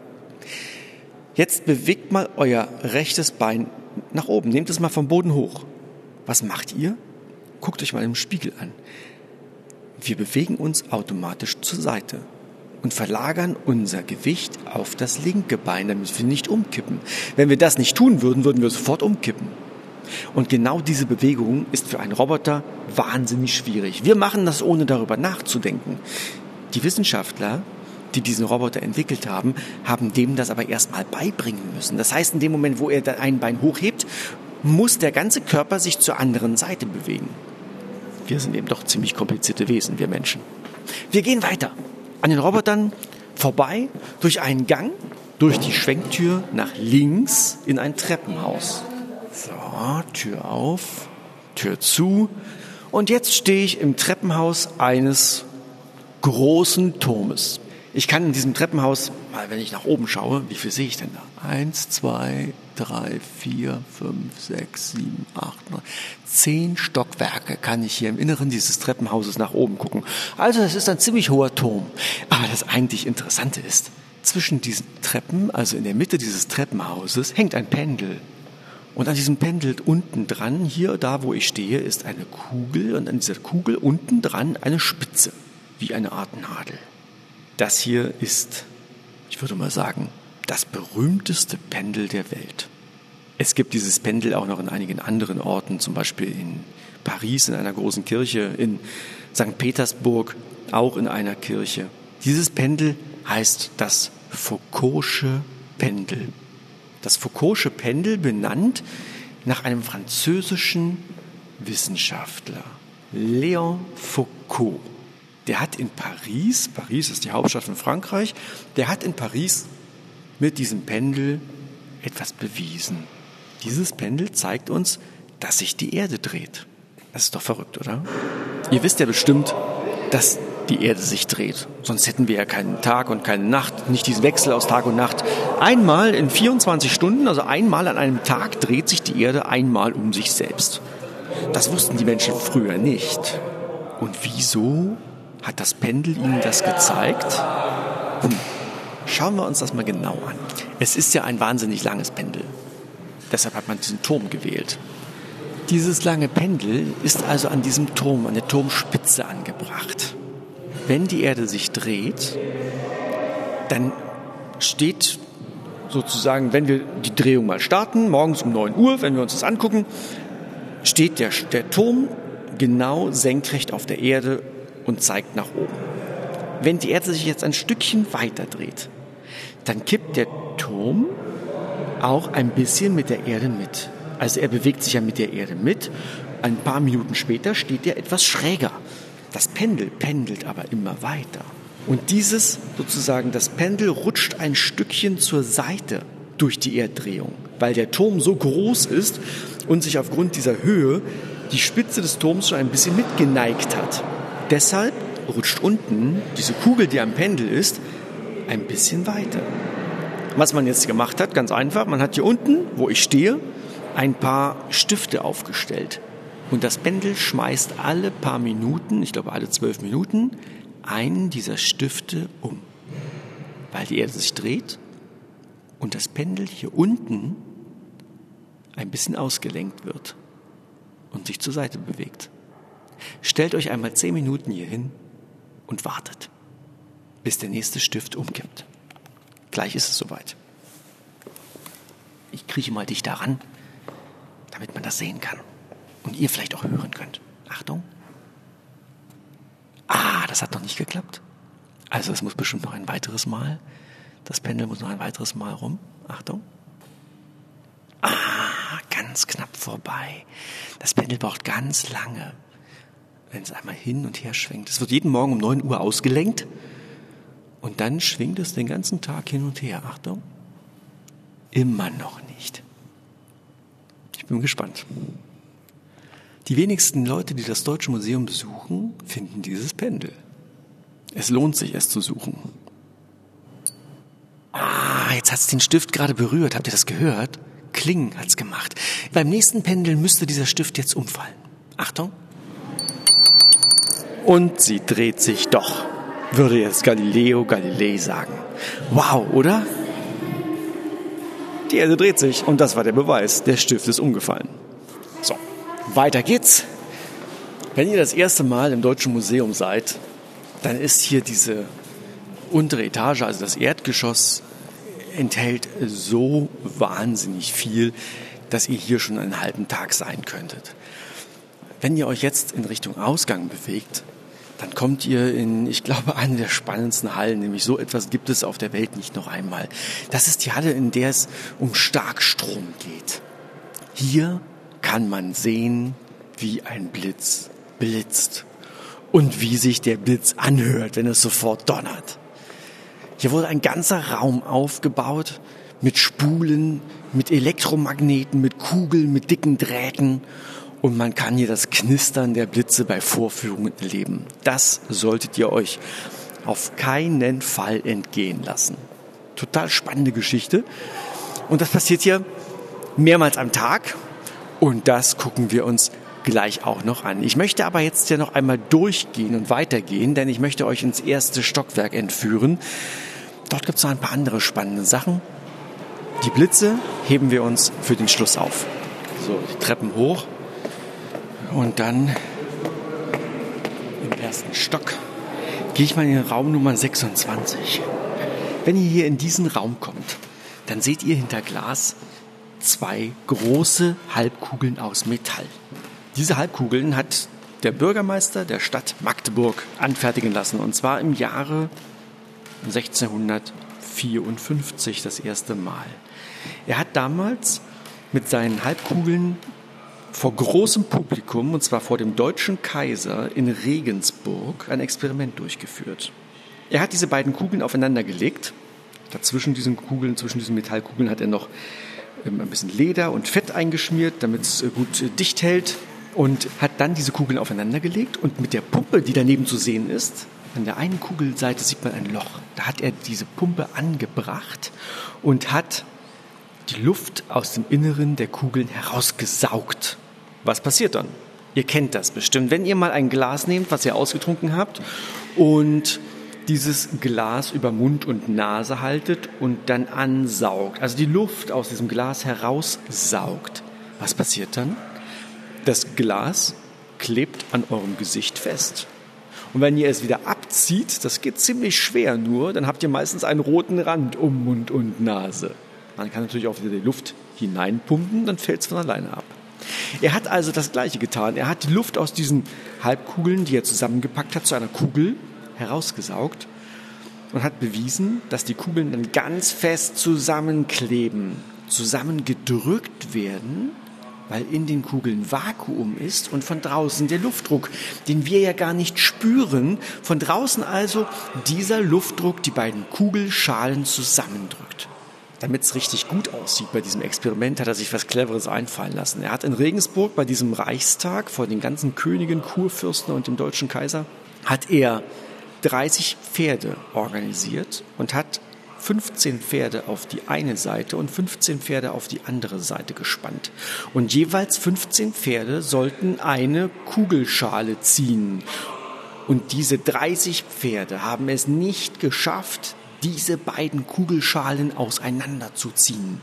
Jetzt bewegt mal euer rechtes Bein nach oben. Nehmt es mal vom Boden hoch. Was macht ihr? Guckt euch mal im Spiegel an. Wir bewegen uns automatisch zur Seite und verlagern unser Gewicht auf das linke Bein, damit wir nicht umkippen. Wenn wir das nicht tun würden, würden wir sofort umkippen. Und genau diese Bewegung ist für einen Roboter wahnsinnig schwierig. Wir machen das, ohne darüber nachzudenken. Die Wissenschaftler, die diesen Roboter entwickelt haben, haben dem das aber erstmal beibringen müssen. Das heißt, in dem Moment, wo er ein Bein hochhebt, muss der ganze Körper sich zur anderen Seite bewegen. Wir sind eben doch ziemlich komplizierte Wesen, wir Menschen. Wir gehen weiter. An den Robotern vorbei, durch einen Gang, durch die Schwenktür nach links in ein Treppenhaus. So, Tür auf, Tür zu. Und jetzt stehe ich im Treppenhaus eines großen Turmes. Ich kann in diesem Treppenhaus, mal wenn ich nach oben schaue, wie viel sehe ich denn da? 1, 2, 3, 4, 5, 6, 7, 8, 9, 10 Stockwerke kann ich hier im Inneren dieses Treppenhauses nach oben gucken. Also das ist ein ziemlich hoher Turm. Aber das eigentlich Interessante ist, zwischen diesen Treppen, also in der Mitte dieses Treppenhauses, hängt ein Pendel. Und an diesem Pendel unten dran, hier da wo ich stehe, ist eine Kugel und an dieser Kugel unten dran eine Spitze, wie eine Art Nadel. Das hier ist, ich würde mal sagen, das berühmteste Pendel der Welt. Es gibt dieses Pendel auch noch in einigen anderen Orten, zum Beispiel in Paris in einer großen Kirche, in St. Petersburg auch in einer Kirche. Dieses Pendel heißt das Foucaultsche Pendel. Das Foucaultsche Pendel benannt nach einem französischen Wissenschaftler, Léon Foucault. Der hat in Paris ist die Hauptstadt von Frankreich, der hat in Paris mit diesem Pendel etwas bewiesen. Dieses Pendel zeigt uns, dass sich die Erde dreht. Das ist doch verrückt, oder? Ihr wisst ja bestimmt, dass die Erde sich dreht. Sonst hätten wir ja keinen Tag und keine Nacht, nicht diesen Wechsel aus Tag und Nacht. Einmal in 24 Stunden, also einmal an einem Tag, dreht sich die Erde einmal um sich selbst. Das wussten die Menschen früher nicht. Und wieso hat das Pendel ihnen das gezeigt? Schauen wir uns das mal genau an. Es ist ja ein wahnsinnig langes Pendel. Deshalb hat man diesen Turm gewählt. Dieses lange Pendel ist also an diesem Turm, an der Turmspitze angebracht. Wenn die Erde sich dreht, dann steht sozusagen, wenn wir die Drehung mal starten, morgens um 9 Uhr, wenn wir uns das angucken, steht der Turm genau senkrecht auf der Erde und zeigt nach oben. Wenn die Erde sich jetzt ein Stückchen weiter dreht, dann kippt der Turm auch ein bisschen mit der Erde mit. Also er bewegt sich ja mit der Erde mit. Ein paar Minuten später steht er etwas schräger. Das Pendel pendelt aber immer weiter. Und das Pendel rutscht ein Stückchen zur Seite durch die Erddrehung, weil der Turm so groß ist und sich aufgrund dieser Höhe die Spitze des Turms schon ein bisschen mitgeneigt hat. Deshalb rutscht unten diese Kugel, die am Pendel ist, ein bisschen weiter. Was man jetzt gemacht hat, ganz einfach, man hat hier unten, wo ich stehe, ein paar Stifte aufgestellt. Und das Pendel schmeißt alle paar Minuten, ich glaube alle 12 Minuten, einen dieser Stifte um. Weil die Erde sich dreht und das Pendel hier unten ein bisschen ausgelenkt wird und sich zur Seite bewegt. Stellt euch einmal 10 Minuten hier hin und wartet, bis der nächste Stift umkippt. Gleich ist es soweit. Ich krieche mal dicht daran, damit man das sehen kann. Und ihr vielleicht auch hören könnt. Achtung. Das hat noch nicht geklappt. Also es muss bestimmt noch ein weiteres Mal. Das Pendel muss noch ein weiteres Mal rum. Achtung. Ganz knapp vorbei. Das Pendel braucht ganz lange, wenn es einmal hin und her schwenkt. Es wird jeden Morgen um 9 Uhr ausgelenkt. Und dann schwingt es den ganzen Tag hin und her. Achtung. Immer noch nicht. Ich bin gespannt. Die wenigsten Leute, die das Deutsche Museum besuchen, finden dieses Pendel. Es lohnt sich, es zu suchen. Jetzt hat es den Stift gerade berührt. Habt ihr das gehört? Kling hat's gemacht. Beim nächsten Pendel müsste dieser Stift jetzt umfallen. Achtung. Und sie dreht sich doch, würde jetzt Galileo Galilei sagen. Wow, oder? Die Erde dreht sich und das war der Beweis. Der Stift ist umgefallen. So, weiter geht's. Wenn ihr das erste Mal im Deutschen Museum seid, dann ist hier diese untere Etage, also das Erdgeschoss, enthält so wahnsinnig viel, dass ihr hier schon einen halben Tag sein könntet. Wenn ihr euch jetzt in Richtung Ausgang bewegt, dann kommt ihr in, ich glaube, eine der spannendsten Hallen, nämlich so etwas gibt es auf der Welt nicht noch einmal. Das ist die Halle, in der es um Starkstrom geht. Hier kann man sehen, wie ein Blitz blitzt und wie sich der Blitz anhört, wenn es sofort donnert. Hier wurde ein ganzer Raum aufgebaut mit Spulen, mit Elektromagneten, mit Kugeln, mit dicken Drähten. Und man kann hier das Knistern der Blitze bei Vorführungen erleben. Das solltet ihr euch auf keinen Fall entgehen lassen. Total spannende Geschichte. Und das passiert hier mehrmals am Tag. Und das gucken wir uns gleich auch noch an. Ich möchte aber jetzt ja noch einmal durchgehen und weitergehen, denn ich möchte euch ins erste Stockwerk entführen. Dort gibt es noch ein paar andere spannende Sachen. Die Blitze heben wir uns für den Schluss auf. So, die Treppen hoch. Und dann im ersten Stock gehe ich mal in den Raum Nummer 26. Wenn ihr hier in diesen Raum kommt, dann seht ihr hinter Glas 2 große Halbkugeln aus Metall. Diese Halbkugeln hat der Bürgermeister der Stadt Magdeburg anfertigen lassen. Und zwar im Jahre 1654 das erste Mal. Er hat damals mit seinen Halbkugeln vor großem Publikum, und zwar vor dem deutschen Kaiser in Regensburg, ein Experiment durchgeführt. Er hat diese beiden Kugeln aufeinander gelegt. Dazwischen diesen Metallkugeln hat er noch ein bisschen Leder und Fett eingeschmiert, damit es gut dicht hält. Und hat dann diese Kugeln aufeinander gelegt. Und mit der Pumpe, die daneben zu sehen ist, an der einen Kugelseite sieht man ein Loch. Da hat er diese Pumpe angebracht und hat die Luft aus dem Inneren der Kugeln herausgesaugt. Was passiert dann? Ihr kennt das bestimmt. Wenn ihr mal ein Glas nehmt, was ihr ausgetrunken habt, und dieses Glas über Mund und Nase haltet und dann ansaugt, also die Luft aus diesem Glas heraussaugt. Was passiert dann? Das Glas klebt an eurem Gesicht fest. Und wenn ihr es wieder abzieht, das geht ziemlich schwer nur, dann habt ihr meistens einen roten Rand um Mund und Nase. Man kann natürlich auch wieder die Luft hineinpumpen, dann fällt es von alleine ab. Er hat also das Gleiche getan. Er hat die Luft aus diesen Halbkugeln, die er zusammengepackt hat, zu einer Kugel herausgesaugt und hat bewiesen, dass die Kugeln dann ganz fest zusammenkleben, zusammengedrückt werden, weil in den Kugeln Vakuum ist und von draußen der Luftdruck, den wir ja gar nicht spüren, von draußen also dieser Luftdruck die beiden Kugelschalen zusammendrückt. Damit es richtig gut aussieht bei diesem Experiment, hat er sich was Cleveres einfallen lassen. Er hat in Regensburg bei diesem Reichstag vor den ganzen Königen, Kurfürsten und dem deutschen Kaiser, hat er 30 Pferde organisiert und hat 15 Pferde auf die eine Seite und 15 Pferde auf die andere Seite gespannt. Und jeweils 15 Pferde sollten eine Kugelschale ziehen. Und diese 30 Pferde haben es nicht geschafft, diese beiden Kugelschalen auseinanderzuziehen.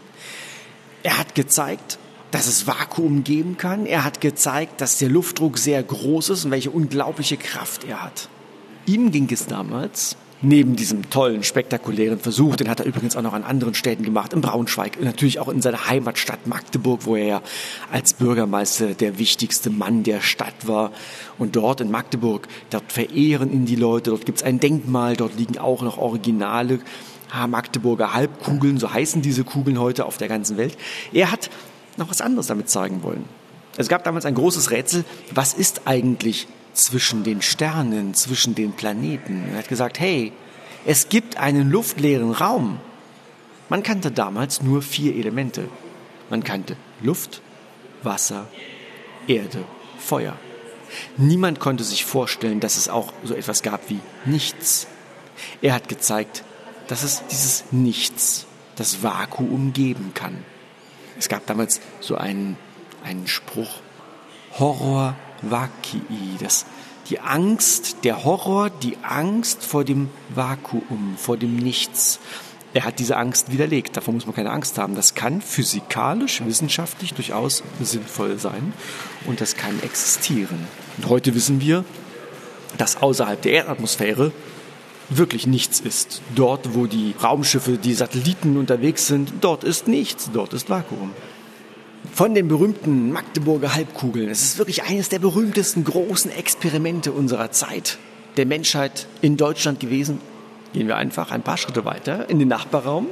Er hat gezeigt, dass es Vakuum geben kann. Er hat gezeigt, dass der Luftdruck sehr groß ist und welche unglaubliche Kraft er hat. Ihm ging es damals, neben diesem tollen, spektakulären Versuch, den hat er übrigens auch noch an anderen Städten gemacht, in Braunschweig, natürlich auch in seiner Heimatstadt Magdeburg, wo er ja als Bürgermeister der wichtigste Mann der Stadt war. Und dort in Magdeburg, dort verehren ihn die Leute, dort gibt es ein Denkmal, dort liegen auch noch originale Magdeburger Halbkugeln, so heißen diese Kugeln heute auf der ganzen Welt. Er hat noch was anderes damit zeigen wollen. Es gab damals ein großes Rätsel, was ist eigentlich zwischen den Sternen, zwischen den Planeten. Er hat gesagt, hey, es gibt einen luftleeren Raum. Man kannte damals nur 4 Elemente. Man kannte Luft, Wasser, Erde, Feuer. Niemand konnte sich vorstellen, dass es auch so etwas gab wie Nichts. Er hat gezeigt, dass es dieses Nichts, das Vakuum geben kann. Es gab damals so einen Spruch, Horror Vacui, die Angst, der Horror, die Angst vor dem Vakuum, vor dem Nichts. Er hat diese Angst widerlegt, davor muss man keine Angst haben. Das kann physikalisch, wissenschaftlich durchaus sinnvoll sein und das kann existieren. Und heute wissen wir, dass außerhalb der Erdatmosphäre wirklich nichts ist. Dort, wo die Raumschiffe, die Satelliten unterwegs sind, dort ist nichts, dort ist Vakuum. Von den berühmten Magdeburger Halbkugeln. Es ist wirklich eines der berühmtesten großen Experimente unserer Zeit, der Menschheit in Deutschland gewesen. Gehen wir einfach ein paar Schritte weiter in den Nachbarraum.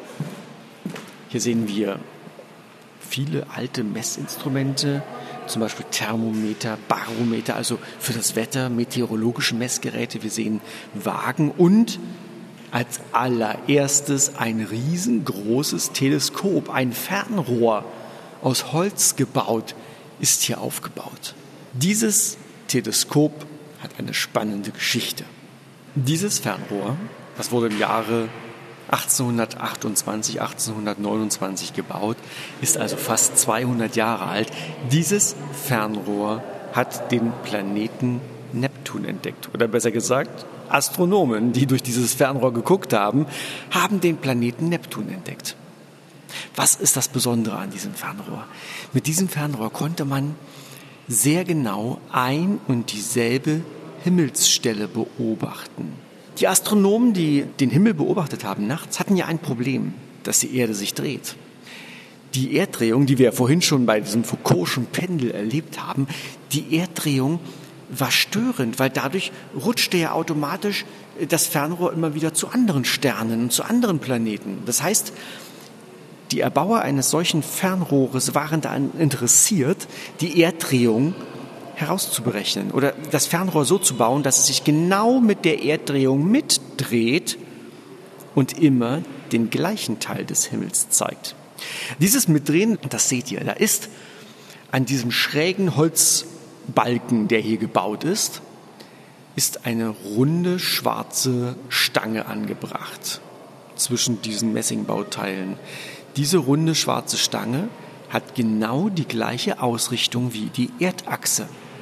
Hier sehen wir viele alte Messinstrumente, zum Beispiel Thermometer, Barometer, also für das Wetter, meteorologische Messgeräte. Wir sehen Wagen und als allererstes ein riesengroßes Teleskop, ein Fernrohr aus Holz gebaut, ist hier aufgebaut. Dieses Teleskop hat eine spannende Geschichte. Dieses Fernrohr, das wurde im Jahre 1828, 1829 gebaut, ist also fast 200 Jahre alt. Dieses Fernrohr hat den Planeten Neptun entdeckt. Oder besser gesagt, Astronomen, die durch dieses Fernrohr geguckt haben, haben den Planeten Neptun entdeckt. Was ist das Besondere an diesem Fernrohr? Mit diesem Fernrohr konnte man sehr genau ein und dieselbe Himmelsstelle beobachten. Die Astronomen, die den Himmel beobachtet haben nachts, hatten ja ein Problem, dass die Erde sich dreht. Die Erddrehung, die wir ja vorhin schon bei diesem Foucault'schen Pendel erlebt haben, die Erddrehung war störend, weil dadurch rutschte ja automatisch das Fernrohr immer wieder zu anderen Sternen und zu anderen Planeten. Das heißt, die Erbauer eines solchen Fernrohres waren daran interessiert, die Erddrehung herauszuberechnen oder das Fernrohr so zu bauen, dass es sich genau mit der Erddrehung mitdreht und immer den gleichen Teil des Himmels zeigt. Dieses Mitdrehen, das seht ihr, da ist an diesem schrägen Holzbalken, der hier gebaut ist eine runde schwarze Stange angebracht zwischen diesen Messingbauteilen. Diese runde schwarze Stange hat genau die gleiche Ausrichtung wie die Erdachse.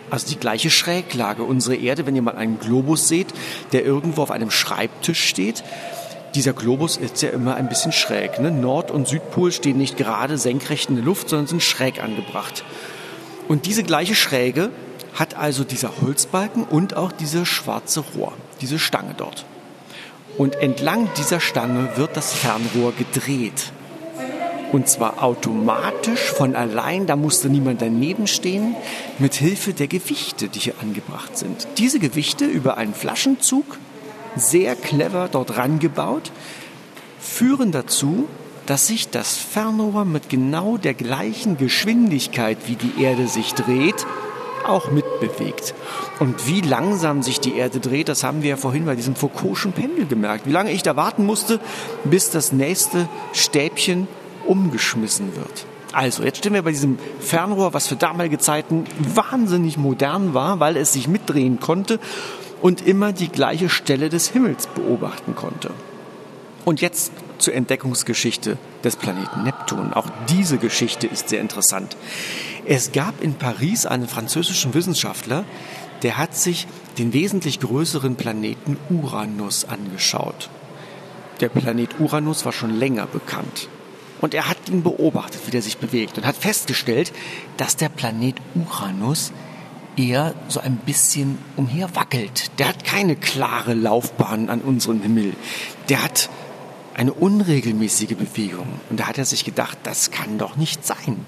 Also die gleiche Schräglage. Unsere Erde, wenn ihr mal einen Globus seht, der irgendwo auf einem Schreibtisch steht, dieser Globus ist ja immer ein bisschen schräg. Ne? Nord- und Südpol stehen nicht gerade senkrecht in der Luft, sondern sind schräg angebracht. Und diese gleiche Schräge hat also dieser Holzbalken und auch dieses schwarze Rohr, diese Stange dort. Und entlang dieser Stange wird das Fernrohr gedreht. Und zwar automatisch, von allein, da musste niemand daneben stehen, mit Hilfe der Gewichte, die hier angebracht sind. Diese Gewichte über einen Flaschenzug, sehr clever dort rangebaut, führen dazu, dass sich das Fernrohr mit genau der gleichen Geschwindigkeit, wie die Erde sich dreht, auch mitbewegt. Und wie langsam sich die Erde dreht, das haben wir ja vorhin bei diesem Foucault'schen Pendel gemerkt. Wie lange ich da warten musste, bis das nächste Stäbchen umgeschmissen wird. Also, jetzt stehen wir bei diesem Fernrohr, was für damalige Zeiten wahnsinnig modern war, weil es sich mitdrehen konnte und immer die gleiche Stelle des Himmels beobachten konnte. Und jetzt zur Entdeckungsgeschichte des Planeten Neptun. Auch diese Geschichte ist sehr interessant. Es gab in Paris einen französischen Wissenschaftler, der hat sich den wesentlich größeren Planeten Uranus angeschaut. Der Planet Uranus war schon länger bekannt. Und er hat ihn beobachtet, wie der sich bewegt und hat festgestellt, dass der Planet Uranus eher so ein bisschen umherwackelt. Der hat keine klare Laufbahn an unserem Himmel. Der hat eine unregelmäßige Bewegung. Und da hat er sich gedacht, das kann doch nicht sein.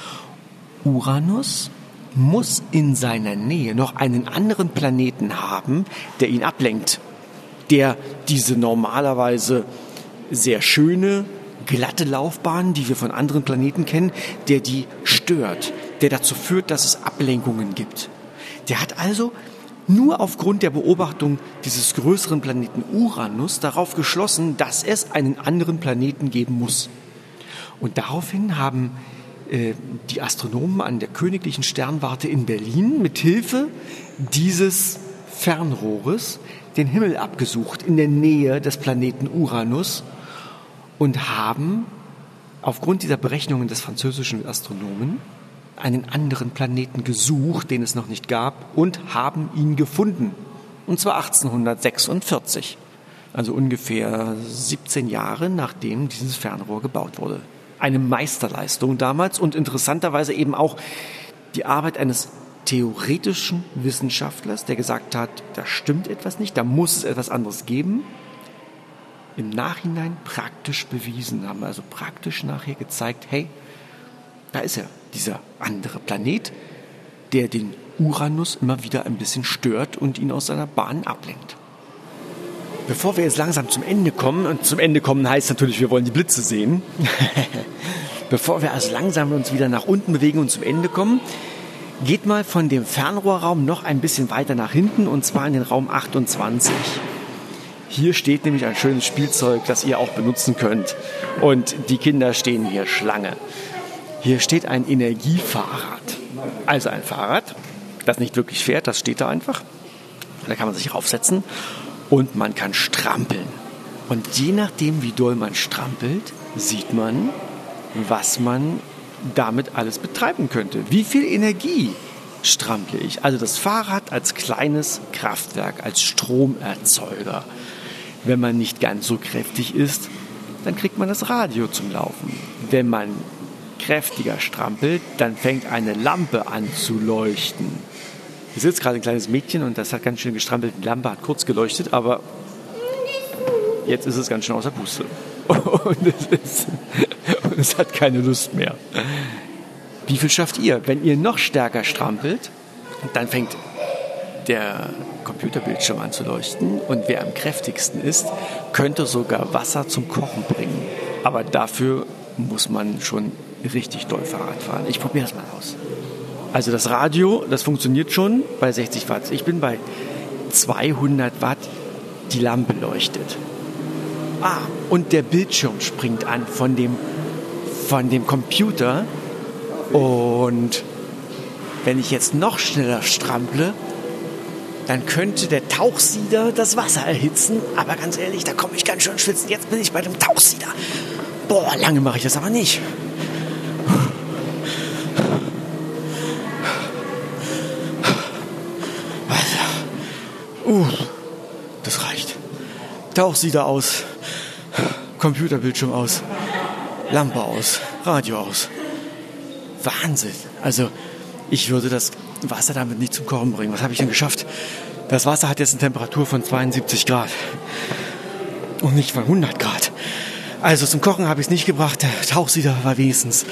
Uranus muss in seiner Nähe noch einen anderen Planeten haben, der ihn ablenkt. Der diese normalerweise sehr schöne, glatte Laufbahn, die wir von anderen Planeten kennen, der die stört. Der dazu führt, dass es Ablenkungen gibt. Der hat also nur aufgrund der Beobachtung dieses größeren Planeten Uranus darauf geschlossen, dass es einen anderen Planeten geben muss. Und daraufhin haben die Astronomen an der Königlichen Sternwarte in Berlin mit Hilfe dieses Fernrohres den Himmel abgesucht in der Nähe des Planeten Uranus und haben aufgrund dieser Berechnungen des französischen Astronomen einen anderen Planeten gesucht, den es noch nicht gab, und haben ihn gefunden. Und zwar 1846, also ungefähr 17 Jahre, nachdem dieses Fernrohr gebaut wurde. Eine Meisterleistung damals und interessanterweise eben auch die Arbeit eines theoretischen Wissenschaftlers, der gesagt hat, da stimmt etwas nicht, da muss es etwas anderes geben. Im Nachhinein praktisch bewiesen, haben also praktisch nachher gezeigt, hey, da ist er, dieser andere Planet, der den Uranus immer wieder ein bisschen stört und ihn aus seiner Bahn ablenkt. Bevor wir jetzt langsam zum Ende kommen, und zum Ende kommen heißt natürlich, wir wollen die Blitze sehen, bevor wir also langsam uns wieder nach unten bewegen und zum Ende kommen, geht mal von dem Fernrohrraum noch ein bisschen weiter nach hinten, und zwar in den Raum 28. Hier steht nämlich ein schönes Spielzeug, das ihr auch benutzen könnt. Und die Kinder stehen hier Schlange. Hier steht ein Energiefahrrad. Also ein Fahrrad, das nicht wirklich fährt, das steht da einfach. Da kann man sich raufsetzen und man kann strampeln. Und je nachdem, wie doll man strampelt, sieht man, was man damit alles betreiben könnte. Wie viel Energie strample ich? Also das Fahrrad als kleines Kraftwerk, als Stromerzeuger. Wenn man nicht ganz so kräftig ist, dann kriegt man das Radio zum Laufen. Wenn man kräftiger strampelt, dann fängt eine Lampe an zu leuchten. Hier sitzt gerade ein kleines Mädchen und das hat ganz schön gestrampelt. Die Lampe hat kurz geleuchtet, aber jetzt ist es ganz schön außer Puste. Und es hat keine Lust mehr. Wie viel schafft ihr? Wenn ihr noch stärker strampelt, dann fängt der Computerbildschirm an zu leuchten und wer am kräftigsten ist, könnte sogar Wasser zum Kochen bringen. Aber dafür muss man schon richtig doll Fahrrad fahren. Ich probiere das mal aus. Also das Radio, das funktioniert schon bei 60 Watt. Ich bin bei 200 Watt. Die Lampe leuchtet. Und der Bildschirm springt an von dem Computer. Und wenn ich jetzt noch schneller strample, dann könnte der Tauchsieder das Wasser erhitzen. Aber ganz ehrlich, da komme ich ganz schön schwitzen. Jetzt bin ich bei dem Tauchsieder. Boah, lange mache ich das aber nicht. Das reicht. Tauchsieder aus, Computerbildschirm aus, Lampe aus, Radio aus. Wahnsinn. Also, ich würde das Wasser damit nicht zum Kochen bringen. Was habe ich denn geschafft? Das Wasser hat jetzt eine Temperatur von 72 Grad. Und nicht von 100 Grad. Also zum Kochen habe ich es nicht gebracht. Der Tauchsieder war wenigstens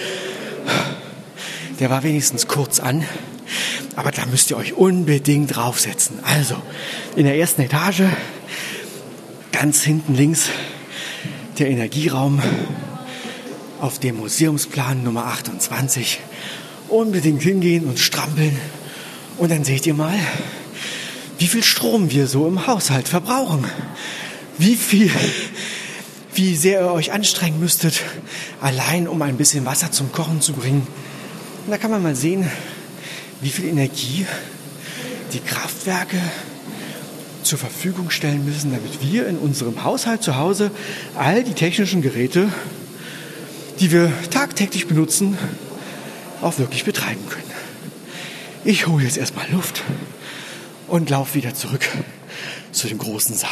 kurz an. Aber da müsst ihr euch unbedingt draufsetzen. Also, in der ersten Etage, ganz hinten links, der Energieraum auf dem Museumsplan Nummer 28. Unbedingt hingehen und strampeln. Und dann seht ihr mal, wie viel Strom wir so im Haushalt verbrauchen. Wie sehr ihr euch anstrengen müsstet, allein um ein bisschen Wasser zum Kochen zu bringen. Und da kann man mal sehen, wie viel Energie die Kraftwerke zur Verfügung stellen müssen, damit wir in unserem Haushalt zu Hause all die technischen Geräte, die wir tagtäglich benutzen, auch wirklich betreiben können. Ich hole jetzt erstmal Luft und laufe wieder zurück zu dem großen Saal.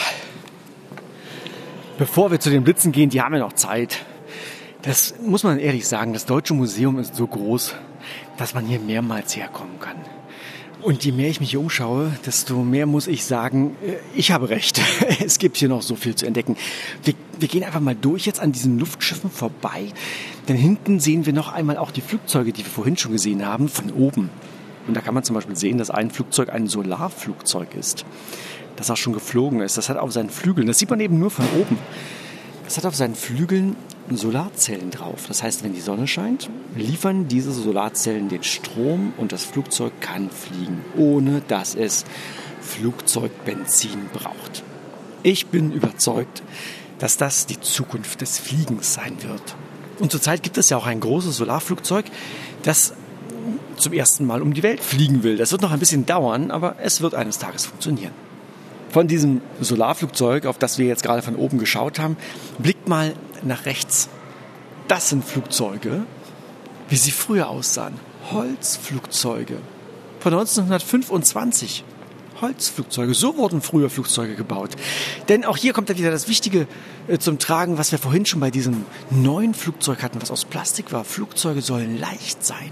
Bevor wir zu den Blitzen gehen, die haben ja noch Zeit. Das muss man ehrlich sagen, das Deutsche Museum ist so groß, dass man hier mehrmals herkommen kann. Und je mehr ich mich hier umschaue, desto mehr muss ich sagen, ich habe recht. Es gibt hier noch so viel zu entdecken. Wir gehen einfach mal durch jetzt an diesen Luftschiffen vorbei. Denn hinten sehen wir noch einmal auch die Flugzeuge, die wir vorhin schon gesehen haben, von oben. Und da kann man zum Beispiel sehen, dass ein Flugzeug ein Solarflugzeug ist, das auch schon geflogen ist. Das hat auf seinen Flügeln, das sieht man eben nur von oben, das hat auf seinen Flügeln Solarzellen drauf. Das heißt, wenn die Sonne scheint, liefern diese Solarzellen den Strom und das Flugzeug kann fliegen, ohne dass es Flugzeugbenzin braucht. Ich bin überzeugt, dass das die Zukunft des Fliegens sein wird. Und zurzeit gibt es ja auch ein großes Solarflugzeug, das zum ersten Mal um die Welt fliegen will. Das wird noch ein bisschen dauern, aber es wird eines Tages funktionieren. Von diesem Solarflugzeug, auf das wir jetzt gerade von oben geschaut haben, blickt mal nach rechts. Das sind Flugzeuge, wie sie früher aussahen. Holzflugzeuge. Von 1925. Holzflugzeuge. So wurden früher Flugzeuge gebaut. Denn auch hier kommt dann wieder das Wichtige zum Tragen, was wir vorhin schon bei diesem neuen Flugzeug hatten, was aus Plastik war. Flugzeuge sollen leicht sein.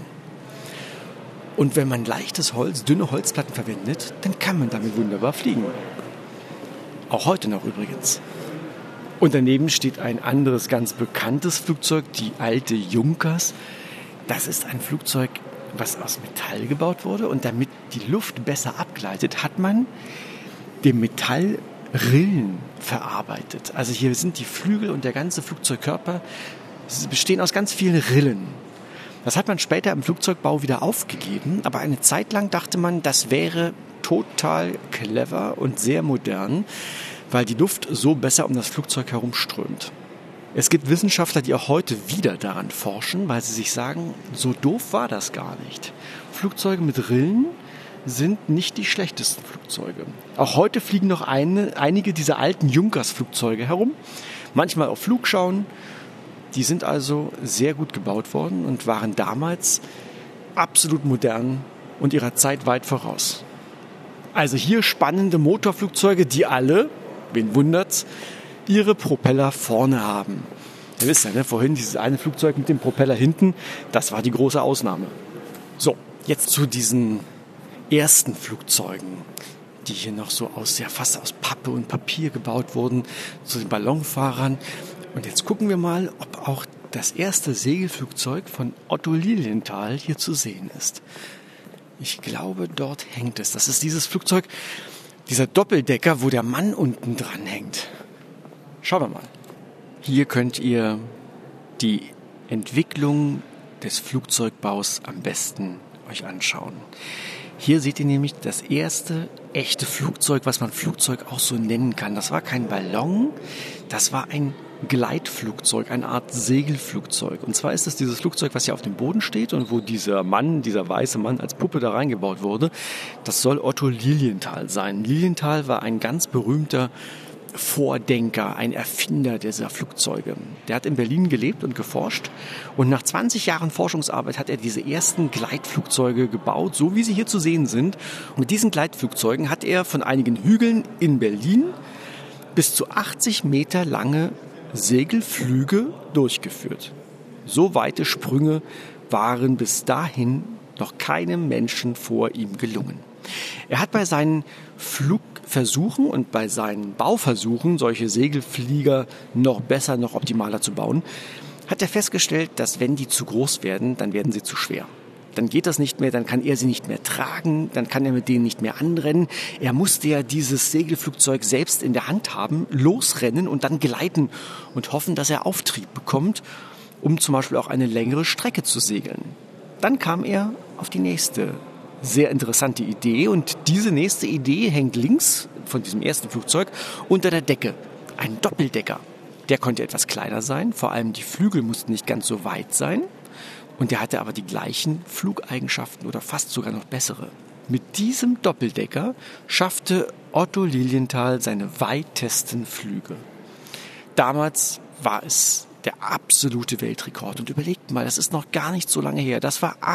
Und wenn man leichtes Holz, dünne Holzplatten verwendet, dann kann man damit wunderbar fliegen. Auch heute noch übrigens. Und daneben steht ein anderes ganz bekanntes Flugzeug, die alte Junkers. Das ist ein Flugzeug, was aus Metall gebaut wurde. Und damit die Luft besser abgleitet, hat man dem Metall Rillen verarbeitet. Also hier sind die Flügel und der ganze Flugzeugkörper bestehen aus ganz vielen Rillen. Das hat man später im Flugzeugbau wieder aufgegeben, aber eine Zeit lang dachte man, das wäre total clever und sehr modern, weil die Luft so besser um das Flugzeug herumströmt. Es gibt Wissenschaftler, die auch heute wieder daran forschen, weil sie sich sagen, so doof war das gar nicht. Flugzeuge mit Rillen sind nicht die schlechtesten Flugzeuge. Auch heute fliegen noch einige dieser alten Junkers-Flugzeuge herum, manchmal auf Flugschauen. Die sind also sehr gut gebaut worden und waren damals absolut modern und ihrer Zeit weit voraus. Also hier spannende Motorflugzeuge, die alle, wen wundert's, ihre Propeller vorne haben. Ihr wisst ja, ne? Vorhin dieses eine Flugzeug mit dem Propeller hinten, das war die große Ausnahme. So, jetzt zu diesen ersten Flugzeugen, die hier noch so fast aus Pappe und Papier gebaut wurden, zu den Ballonfahrern. Und jetzt gucken wir mal, ob auch das erste Segelflugzeug von Otto Lilienthal hier zu sehen ist. Ich glaube, dort hängt es. Das ist dieses Flugzeug, dieser Doppeldecker, wo der Mann unten dran hängt. Schauen wir mal. Hier könnt ihr die Entwicklung des Flugzeugbaus am besten euch anschauen. Hier seht ihr nämlich das erste echte Flugzeug, was man Flugzeug auch so nennen kann. Das war kein Ballon, das war ein Gleitflugzeug, eine Art Segelflugzeug. Und zwar ist es dieses Flugzeug, was hier auf dem Boden steht und wo dieser weiße Mann als Puppe da reingebaut wurde. Das soll Otto Lilienthal sein. Lilienthal war ein ganz berühmter Vordenker, ein Erfinder dieser Flugzeuge. Der hat in Berlin gelebt und geforscht und nach 20 Jahren Forschungsarbeit hat er diese ersten Gleitflugzeuge gebaut, so wie sie hier zu sehen sind. Und mit diesen Gleitflugzeugen hat er von einigen Hügeln in Berlin bis zu 80 Meter lange Segelflüge durchgeführt. So weite Sprünge waren bis dahin noch keinem Menschen vor ihm gelungen. Er hat bei seinen Flugversuchen und bei seinen Bauversuchen, solche Segelflieger noch besser, noch optimaler zu bauen, hat er festgestellt, dass wenn die zu groß werden, dann werden sie zu schwer. Dann geht das nicht mehr, dann kann er sie nicht mehr tragen, dann kann er mit denen nicht mehr anrennen. Er musste ja dieses Segelflugzeug selbst in der Hand haben, losrennen und dann gleiten und hoffen, dass er Auftrieb bekommt, um zum Beispiel auch eine längere Strecke zu segeln. Dann kam er auf die nächste sehr interessante Idee und diese nächste Idee hängt links von diesem ersten Flugzeug unter der Decke. Ein Doppeldecker. Der konnte etwas kleiner sein, vor allem die Flügel mussten nicht ganz so weit sein und der hatte aber die gleichen Flugeigenschaften oder fast sogar noch bessere. Mit diesem Doppeldecker schaffte Otto Lilienthal seine weitesten Flüge. Damals war es der absolute Weltrekord. Und überlegt mal, das ist noch gar nicht so lange her. Das war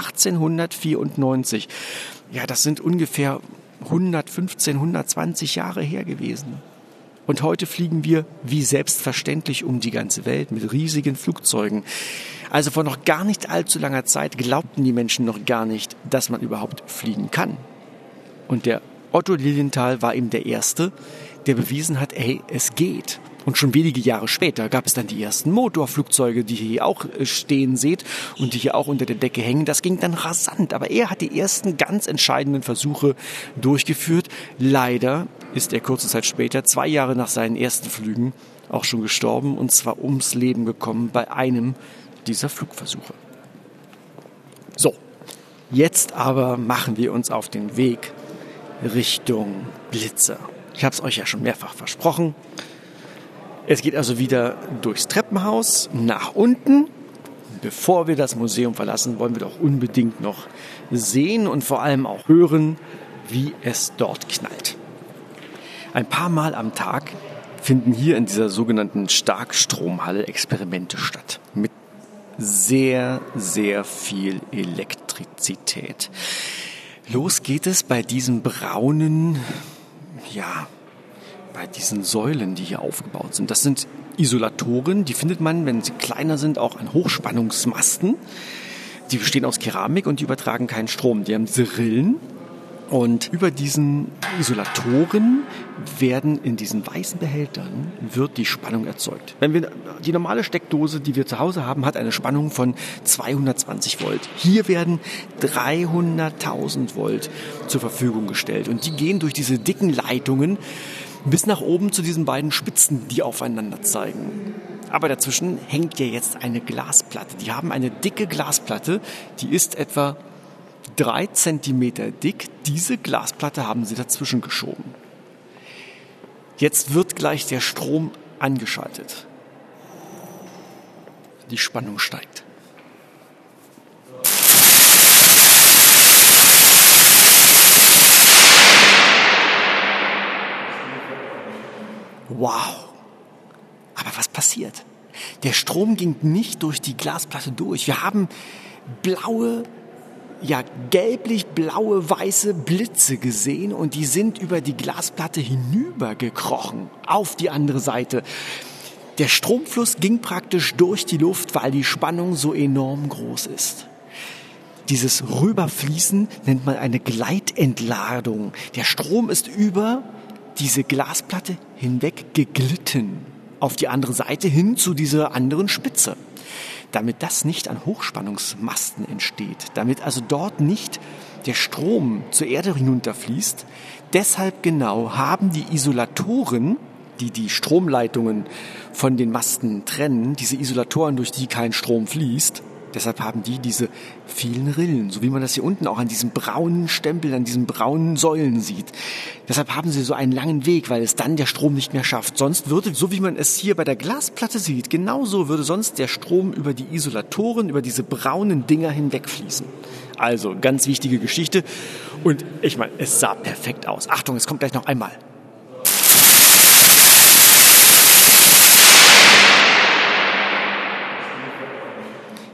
1894. Ja, das sind ungefähr 115, 120 Jahre her gewesen. Und heute fliegen wir wie selbstverständlich um die ganze Welt mit riesigen Flugzeugen. Also vor noch gar nicht allzu langer Zeit glaubten die Menschen noch gar nicht, dass man überhaupt fliegen kann. Und der Otto Lilienthal war eben der Erste, der bewiesen hat, hey, es geht. Und schon wenige Jahre später gab es dann die ersten Motorflugzeuge, die ihr hier auch stehen seht und die hier auch unter der Decke hängen. Das ging dann rasant, aber er hat die ersten ganz entscheidenden Versuche durchgeführt. Leider ist er kurze Zeit später, 2 Jahre nach seinen ersten Flügen, auch schon gestorben und zwar ums Leben gekommen bei einem dieser Flugversuche. So, jetzt aber machen wir uns auf den Weg Richtung Blitzer. Ich habe es euch ja schon mehrfach versprochen. Es geht also wieder durchs Treppenhaus nach unten. Bevor wir das Museum verlassen, wollen wir doch unbedingt noch sehen und vor allem auch hören, wie es dort knallt. Ein paar Mal am Tag finden hier in dieser sogenannten Starkstromhalle Experimente statt. Mit sehr, sehr viel Elektrizität. Los geht es bei diesen braunen, bei diesen Säulen, die hier aufgebaut sind. Das sind Isolatoren, die findet man, wenn sie kleiner sind, auch an Hochspannungsmasten. Die bestehen aus Keramik und die übertragen keinen Strom. Die haben diese Rillen und über diesen Isolatoren werden in diesen weißen Behältern wird die Spannung erzeugt. Wenn wir die normale Steckdose, die wir zu Hause haben, hat eine Spannung von 220 Volt. Hier werden 300.000 Volt zur Verfügung gestellt und die gehen durch diese dicken Leitungen bis nach oben zu diesen beiden Spitzen, die aufeinander zeigen. Aber dazwischen hängt ja jetzt eine Glasplatte. Die haben eine dicke Glasplatte, die ist etwa 3 Zentimeter dick. Diese Glasplatte haben sie dazwischen geschoben. Jetzt wird gleich der Strom angeschaltet. Die Spannung steigt. Wow! Aber was passiert? Der Strom ging nicht durch die Glasplatte durch. Wir haben blaue, gelblich-blaue, weiße Blitze gesehen und die sind über die Glasplatte hinübergekrochen auf die andere Seite. Der Stromfluss ging praktisch durch die Luft, weil die Spannung so enorm groß ist. Dieses Rüberfließen nennt man eine Gleitentladung. Der Strom ist über diese Glasplatte hinweg geglitten auf die andere Seite hin zu dieser anderen Spitze. Damit das nicht an Hochspannungsmasten entsteht, damit also dort nicht der Strom zur Erde hinunterfließt, deshalb genau haben die Isolatoren, die die Stromleitungen von den Masten trennen, diese Isolatoren, durch die kein Strom fließt, deshalb haben die diese vielen Rillen, so wie man das hier unten auch an diesem braunen Stempel, an diesen braunen Säulen sieht. Deshalb haben sie so einen langen Weg, weil es dann der Strom nicht mehr schafft. Sonst würde, so wie man es hier bei der Glasplatte sieht, genauso würde sonst der Strom über die Isolatoren, über diese braunen Dinger hinwegfließen. Also, ganz wichtige Geschichte. Und ich meine, es sah perfekt aus. Achtung, es kommt gleich noch einmal.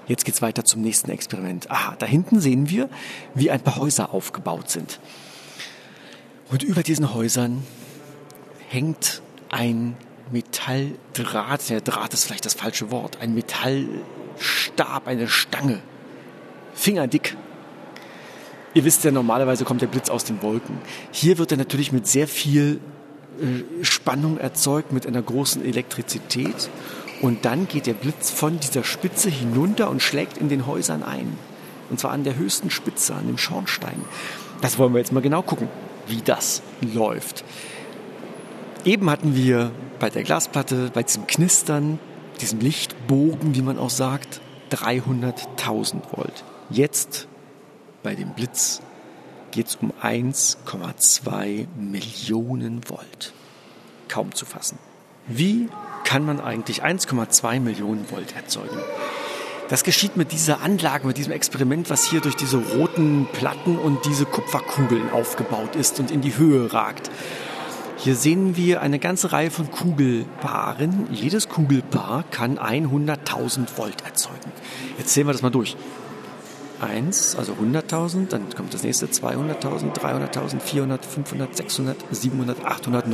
Jetzt geht's weiter zum nächsten Experiment. Aha, da hinten sehen wir, wie ein paar Häuser aufgebaut sind. Und über diesen Häusern hängt ein Metalldraht. Der Draht ist vielleicht das falsche Wort. Ein Metallstab, eine Stange. Fingerdick. Ihr wisst ja, normalerweise kommt der Blitz aus den Wolken. Hier wird er natürlich mit sehr viel Spannung erzeugt, mit einer großen Elektrizität. Und dann geht der Blitz von dieser Spitze hinunter und schlägt in den Häusern ein. Und zwar an der höchsten Spitze, an dem Schornstein. Das wollen wir jetzt mal genau gucken, wie das läuft. Eben hatten wir bei der Glasplatte, bei diesem Knistern, diesem Lichtbogen, wie man auch sagt, 300.000 Volt. Jetzt bei dem Blitz geht es um 1,2 Millionen Volt. Kaum zu fassen. Wie kann man eigentlich 1,2 Millionen Volt erzeugen? Das geschieht mit dieser Anlage, mit diesem Experiment, was hier durch diese roten Platten und diese Kupferkugeln aufgebaut ist und in die Höhe ragt. Hier sehen wir eine ganze Reihe von Kugelpaaren. Jedes Kugelpaar kann 100.000 Volt erzeugen. Jetzt zählen wir das mal durch. 1, also 100.000, dann kommt das nächste 200.000, 300.000, 400, 500, 600, 700, 800,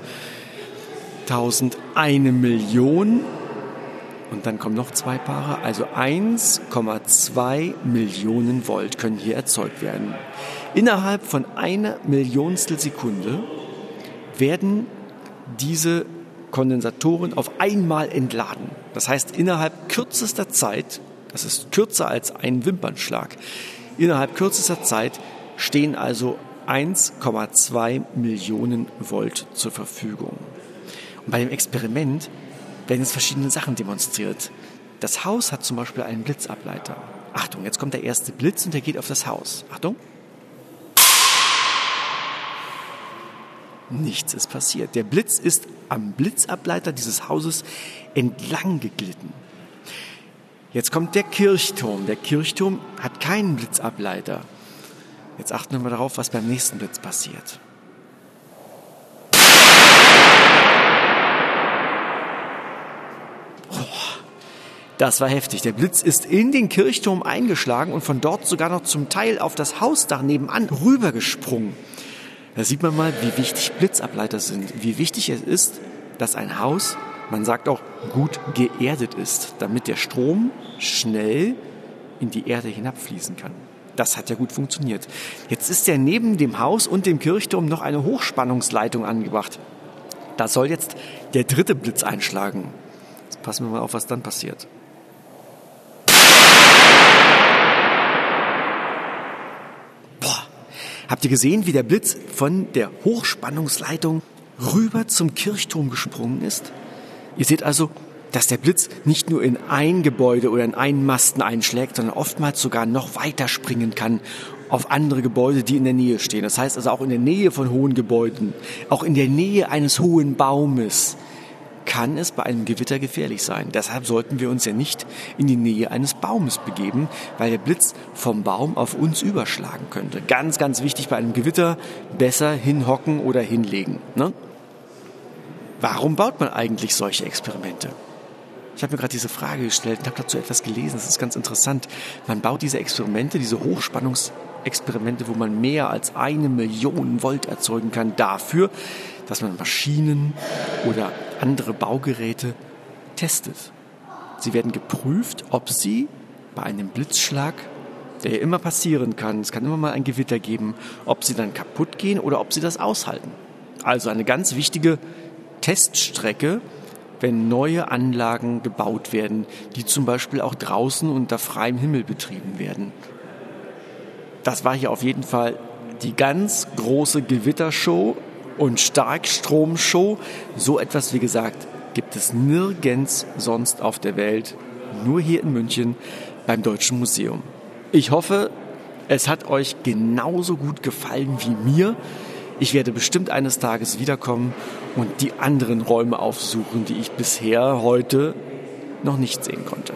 900.000, 1 Million und dann kommen noch 2 Paare, also 1,2 Millionen Volt können hier erzeugt werden. Innerhalb von 1 Millionstel Sekunde werden diese Kondensatoren auf einmal entladen. Das heißt, innerhalb kürzester Zeit, das ist kürzer als ein Wimpernschlag, innerhalb kürzester Zeit stehen also 1,2 Millionen Volt zur Verfügung. Und bei dem Experiment werden jetzt verschiedene Sachen demonstriert. Das Haus hat zum Beispiel einen Blitzableiter. Achtung, jetzt kommt der erste Blitz und der geht auf das Haus. Achtung. Nichts ist passiert. Der Blitz ist am Blitzableiter dieses Hauses entlang geglitten. Jetzt kommt der Kirchturm. Der Kirchturm hat keinen Blitzableiter. Jetzt achten wir mal darauf, was beim nächsten Blitz passiert. Das war heftig. Der Blitz ist in den Kirchturm eingeschlagen und von dort sogar noch zum Teil auf das Hausdach nebenan rübergesprungen. Da sieht man mal, wie wichtig Blitzableiter sind. Wie wichtig es ist, dass ein Haus, man sagt auch, gut geerdet ist, damit der Strom schnell in die Erde hinabfließen kann. Das hat ja gut funktioniert. Jetzt ist ja neben dem Haus und dem Kirchturm noch eine Hochspannungsleitung angebracht. Da soll jetzt der dritte Blitz einschlagen. Jetzt passen wir mal auf, was dann passiert. Habt ihr gesehen, wie der Blitz von der Hochspannungsleitung rüber zum Kirchturm gesprungen ist? Ihr seht also, dass der Blitz nicht nur in ein Gebäude oder in einen Masten einschlägt, sondern oftmals sogar noch weiter springen kann auf andere Gebäude, die in der Nähe stehen. Das heißt also auch in der Nähe von hohen Gebäuden, auch in der Nähe eines hohen Baumes kann es bei einem Gewitter gefährlich sein. Deshalb sollten wir uns ja nicht in die Nähe eines Baumes begeben, weil der Blitz vom Baum auf uns überschlagen könnte. Ganz, ganz wichtig bei einem Gewitter, besser hinhocken oder hinlegen. Ne? Warum baut man eigentlich solche Experimente? Ich habe mir gerade diese Frage gestellt und habe dazu etwas gelesen. Das ist ganz interessant. Man baut diese Experimente, diese Hochspannungsexperimente, wo man mehr als 1 Million Volt erzeugen kann, dafür, dass man Maschinen oder andere Baugeräte testet. Sie werden geprüft, ob sie bei einem Blitzschlag, der ja immer passieren kann, es kann immer mal ein Gewitter geben, ob sie dann kaputt gehen oder ob sie das aushalten. Also eine ganz wichtige Teststrecke, wenn neue Anlagen gebaut werden, die zum Beispiel auch draußen unter freiem Himmel betrieben werden. Das war hier auf jeden Fall die ganz große Gewittershow und Starkstromshow. So etwas, wie gesagt, gibt es nirgends sonst auf der Welt, nur hier in München beim Deutschen Museum. Ich hoffe, es hat euch genauso gut gefallen wie mir. Ich werde bestimmt eines Tages wiederkommen und die anderen Räume aufsuchen, die ich bisher heute noch nicht sehen konnte.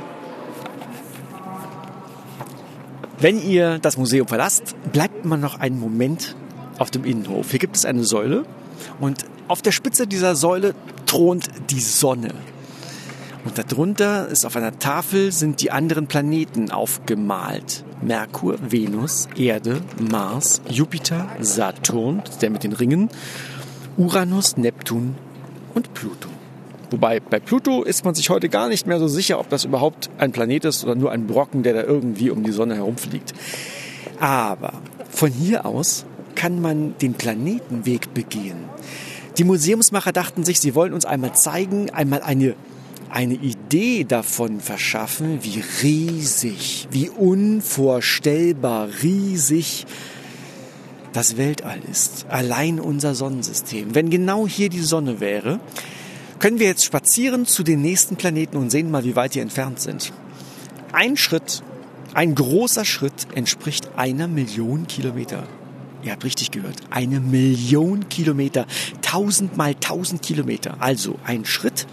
Wenn ihr das Museum verlasst, bleibt man noch einen Moment auf dem Innenhof. Hier gibt es eine Säule und auf der Spitze dieser Säule thront die Sonne. Und darunter ist auf einer Tafel sind die anderen Planeten aufgemalt. Merkur, Venus, Erde, Mars, Jupiter, Saturn, der mit den Ringen, Uranus, Neptun und Pluto. Wobei bei Pluto ist man sich heute gar nicht mehr so sicher, ob das überhaupt ein Planet ist oder nur ein Brocken, der da irgendwie um die Sonne herumfliegt. Aber von hier aus kann man den Planetenweg begehen. Die Museumsmacher dachten sich, sie wollen uns einmal zeigen, einmal eine Idee davon verschaffen, wie riesig, wie unvorstellbar riesig das Weltall ist. Allein unser Sonnensystem. Wenn genau hier die Sonne wäre, können wir jetzt spazieren zu den nächsten Planeten und sehen mal, wie weit die entfernt sind. Ein Schritt, ein großer Schritt entspricht 1 Million Kilometer. Ihr habt richtig gehört, 1 Million Kilometer, 1000 mal 1000 Kilometer. Also ein Schritt,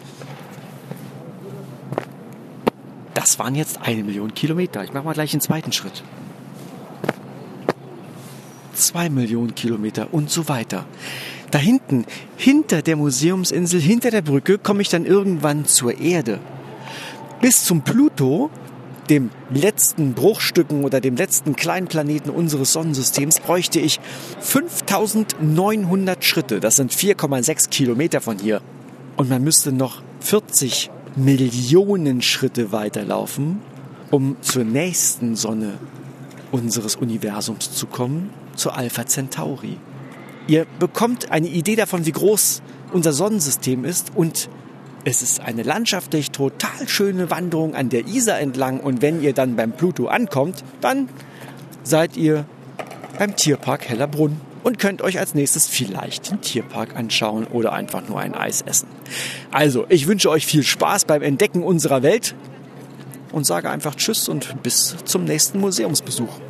das waren jetzt 1 Million Kilometer. Ich mache mal gleich einen zweiten Schritt. 2 Millionen Kilometer und so weiter. Da hinten, hinter der Museumsinsel, hinter der Brücke, komme ich dann irgendwann zur Erde. Bis zum Pluto, dem letzten Bruchstücken oder dem letzten kleinen Planeten unseres Sonnensystems, bräuchte ich 5900 Schritte. Das sind 4,6 Kilometer von hier. Und man müsste noch 40 Millionen Schritte weiterlaufen, um zur nächsten Sonne unseres Universums zu kommen, zur Alpha Centauri. Ihr bekommt eine Idee davon, wie groß unser Sonnensystem ist, und es ist eine landschaftlich total schöne Wanderung an der Isar entlang, und wenn ihr dann beim Pluto ankommt, dann seid ihr beim Tierpark Hellerbrunn und könnt euch als nächstes vielleicht den Tierpark anschauen oder einfach nur ein Eis essen. Also, ich wünsche euch viel Spaß beim Entdecken unserer Welt und sage einfach Tschüss und bis zum nächsten Museumsbesuch.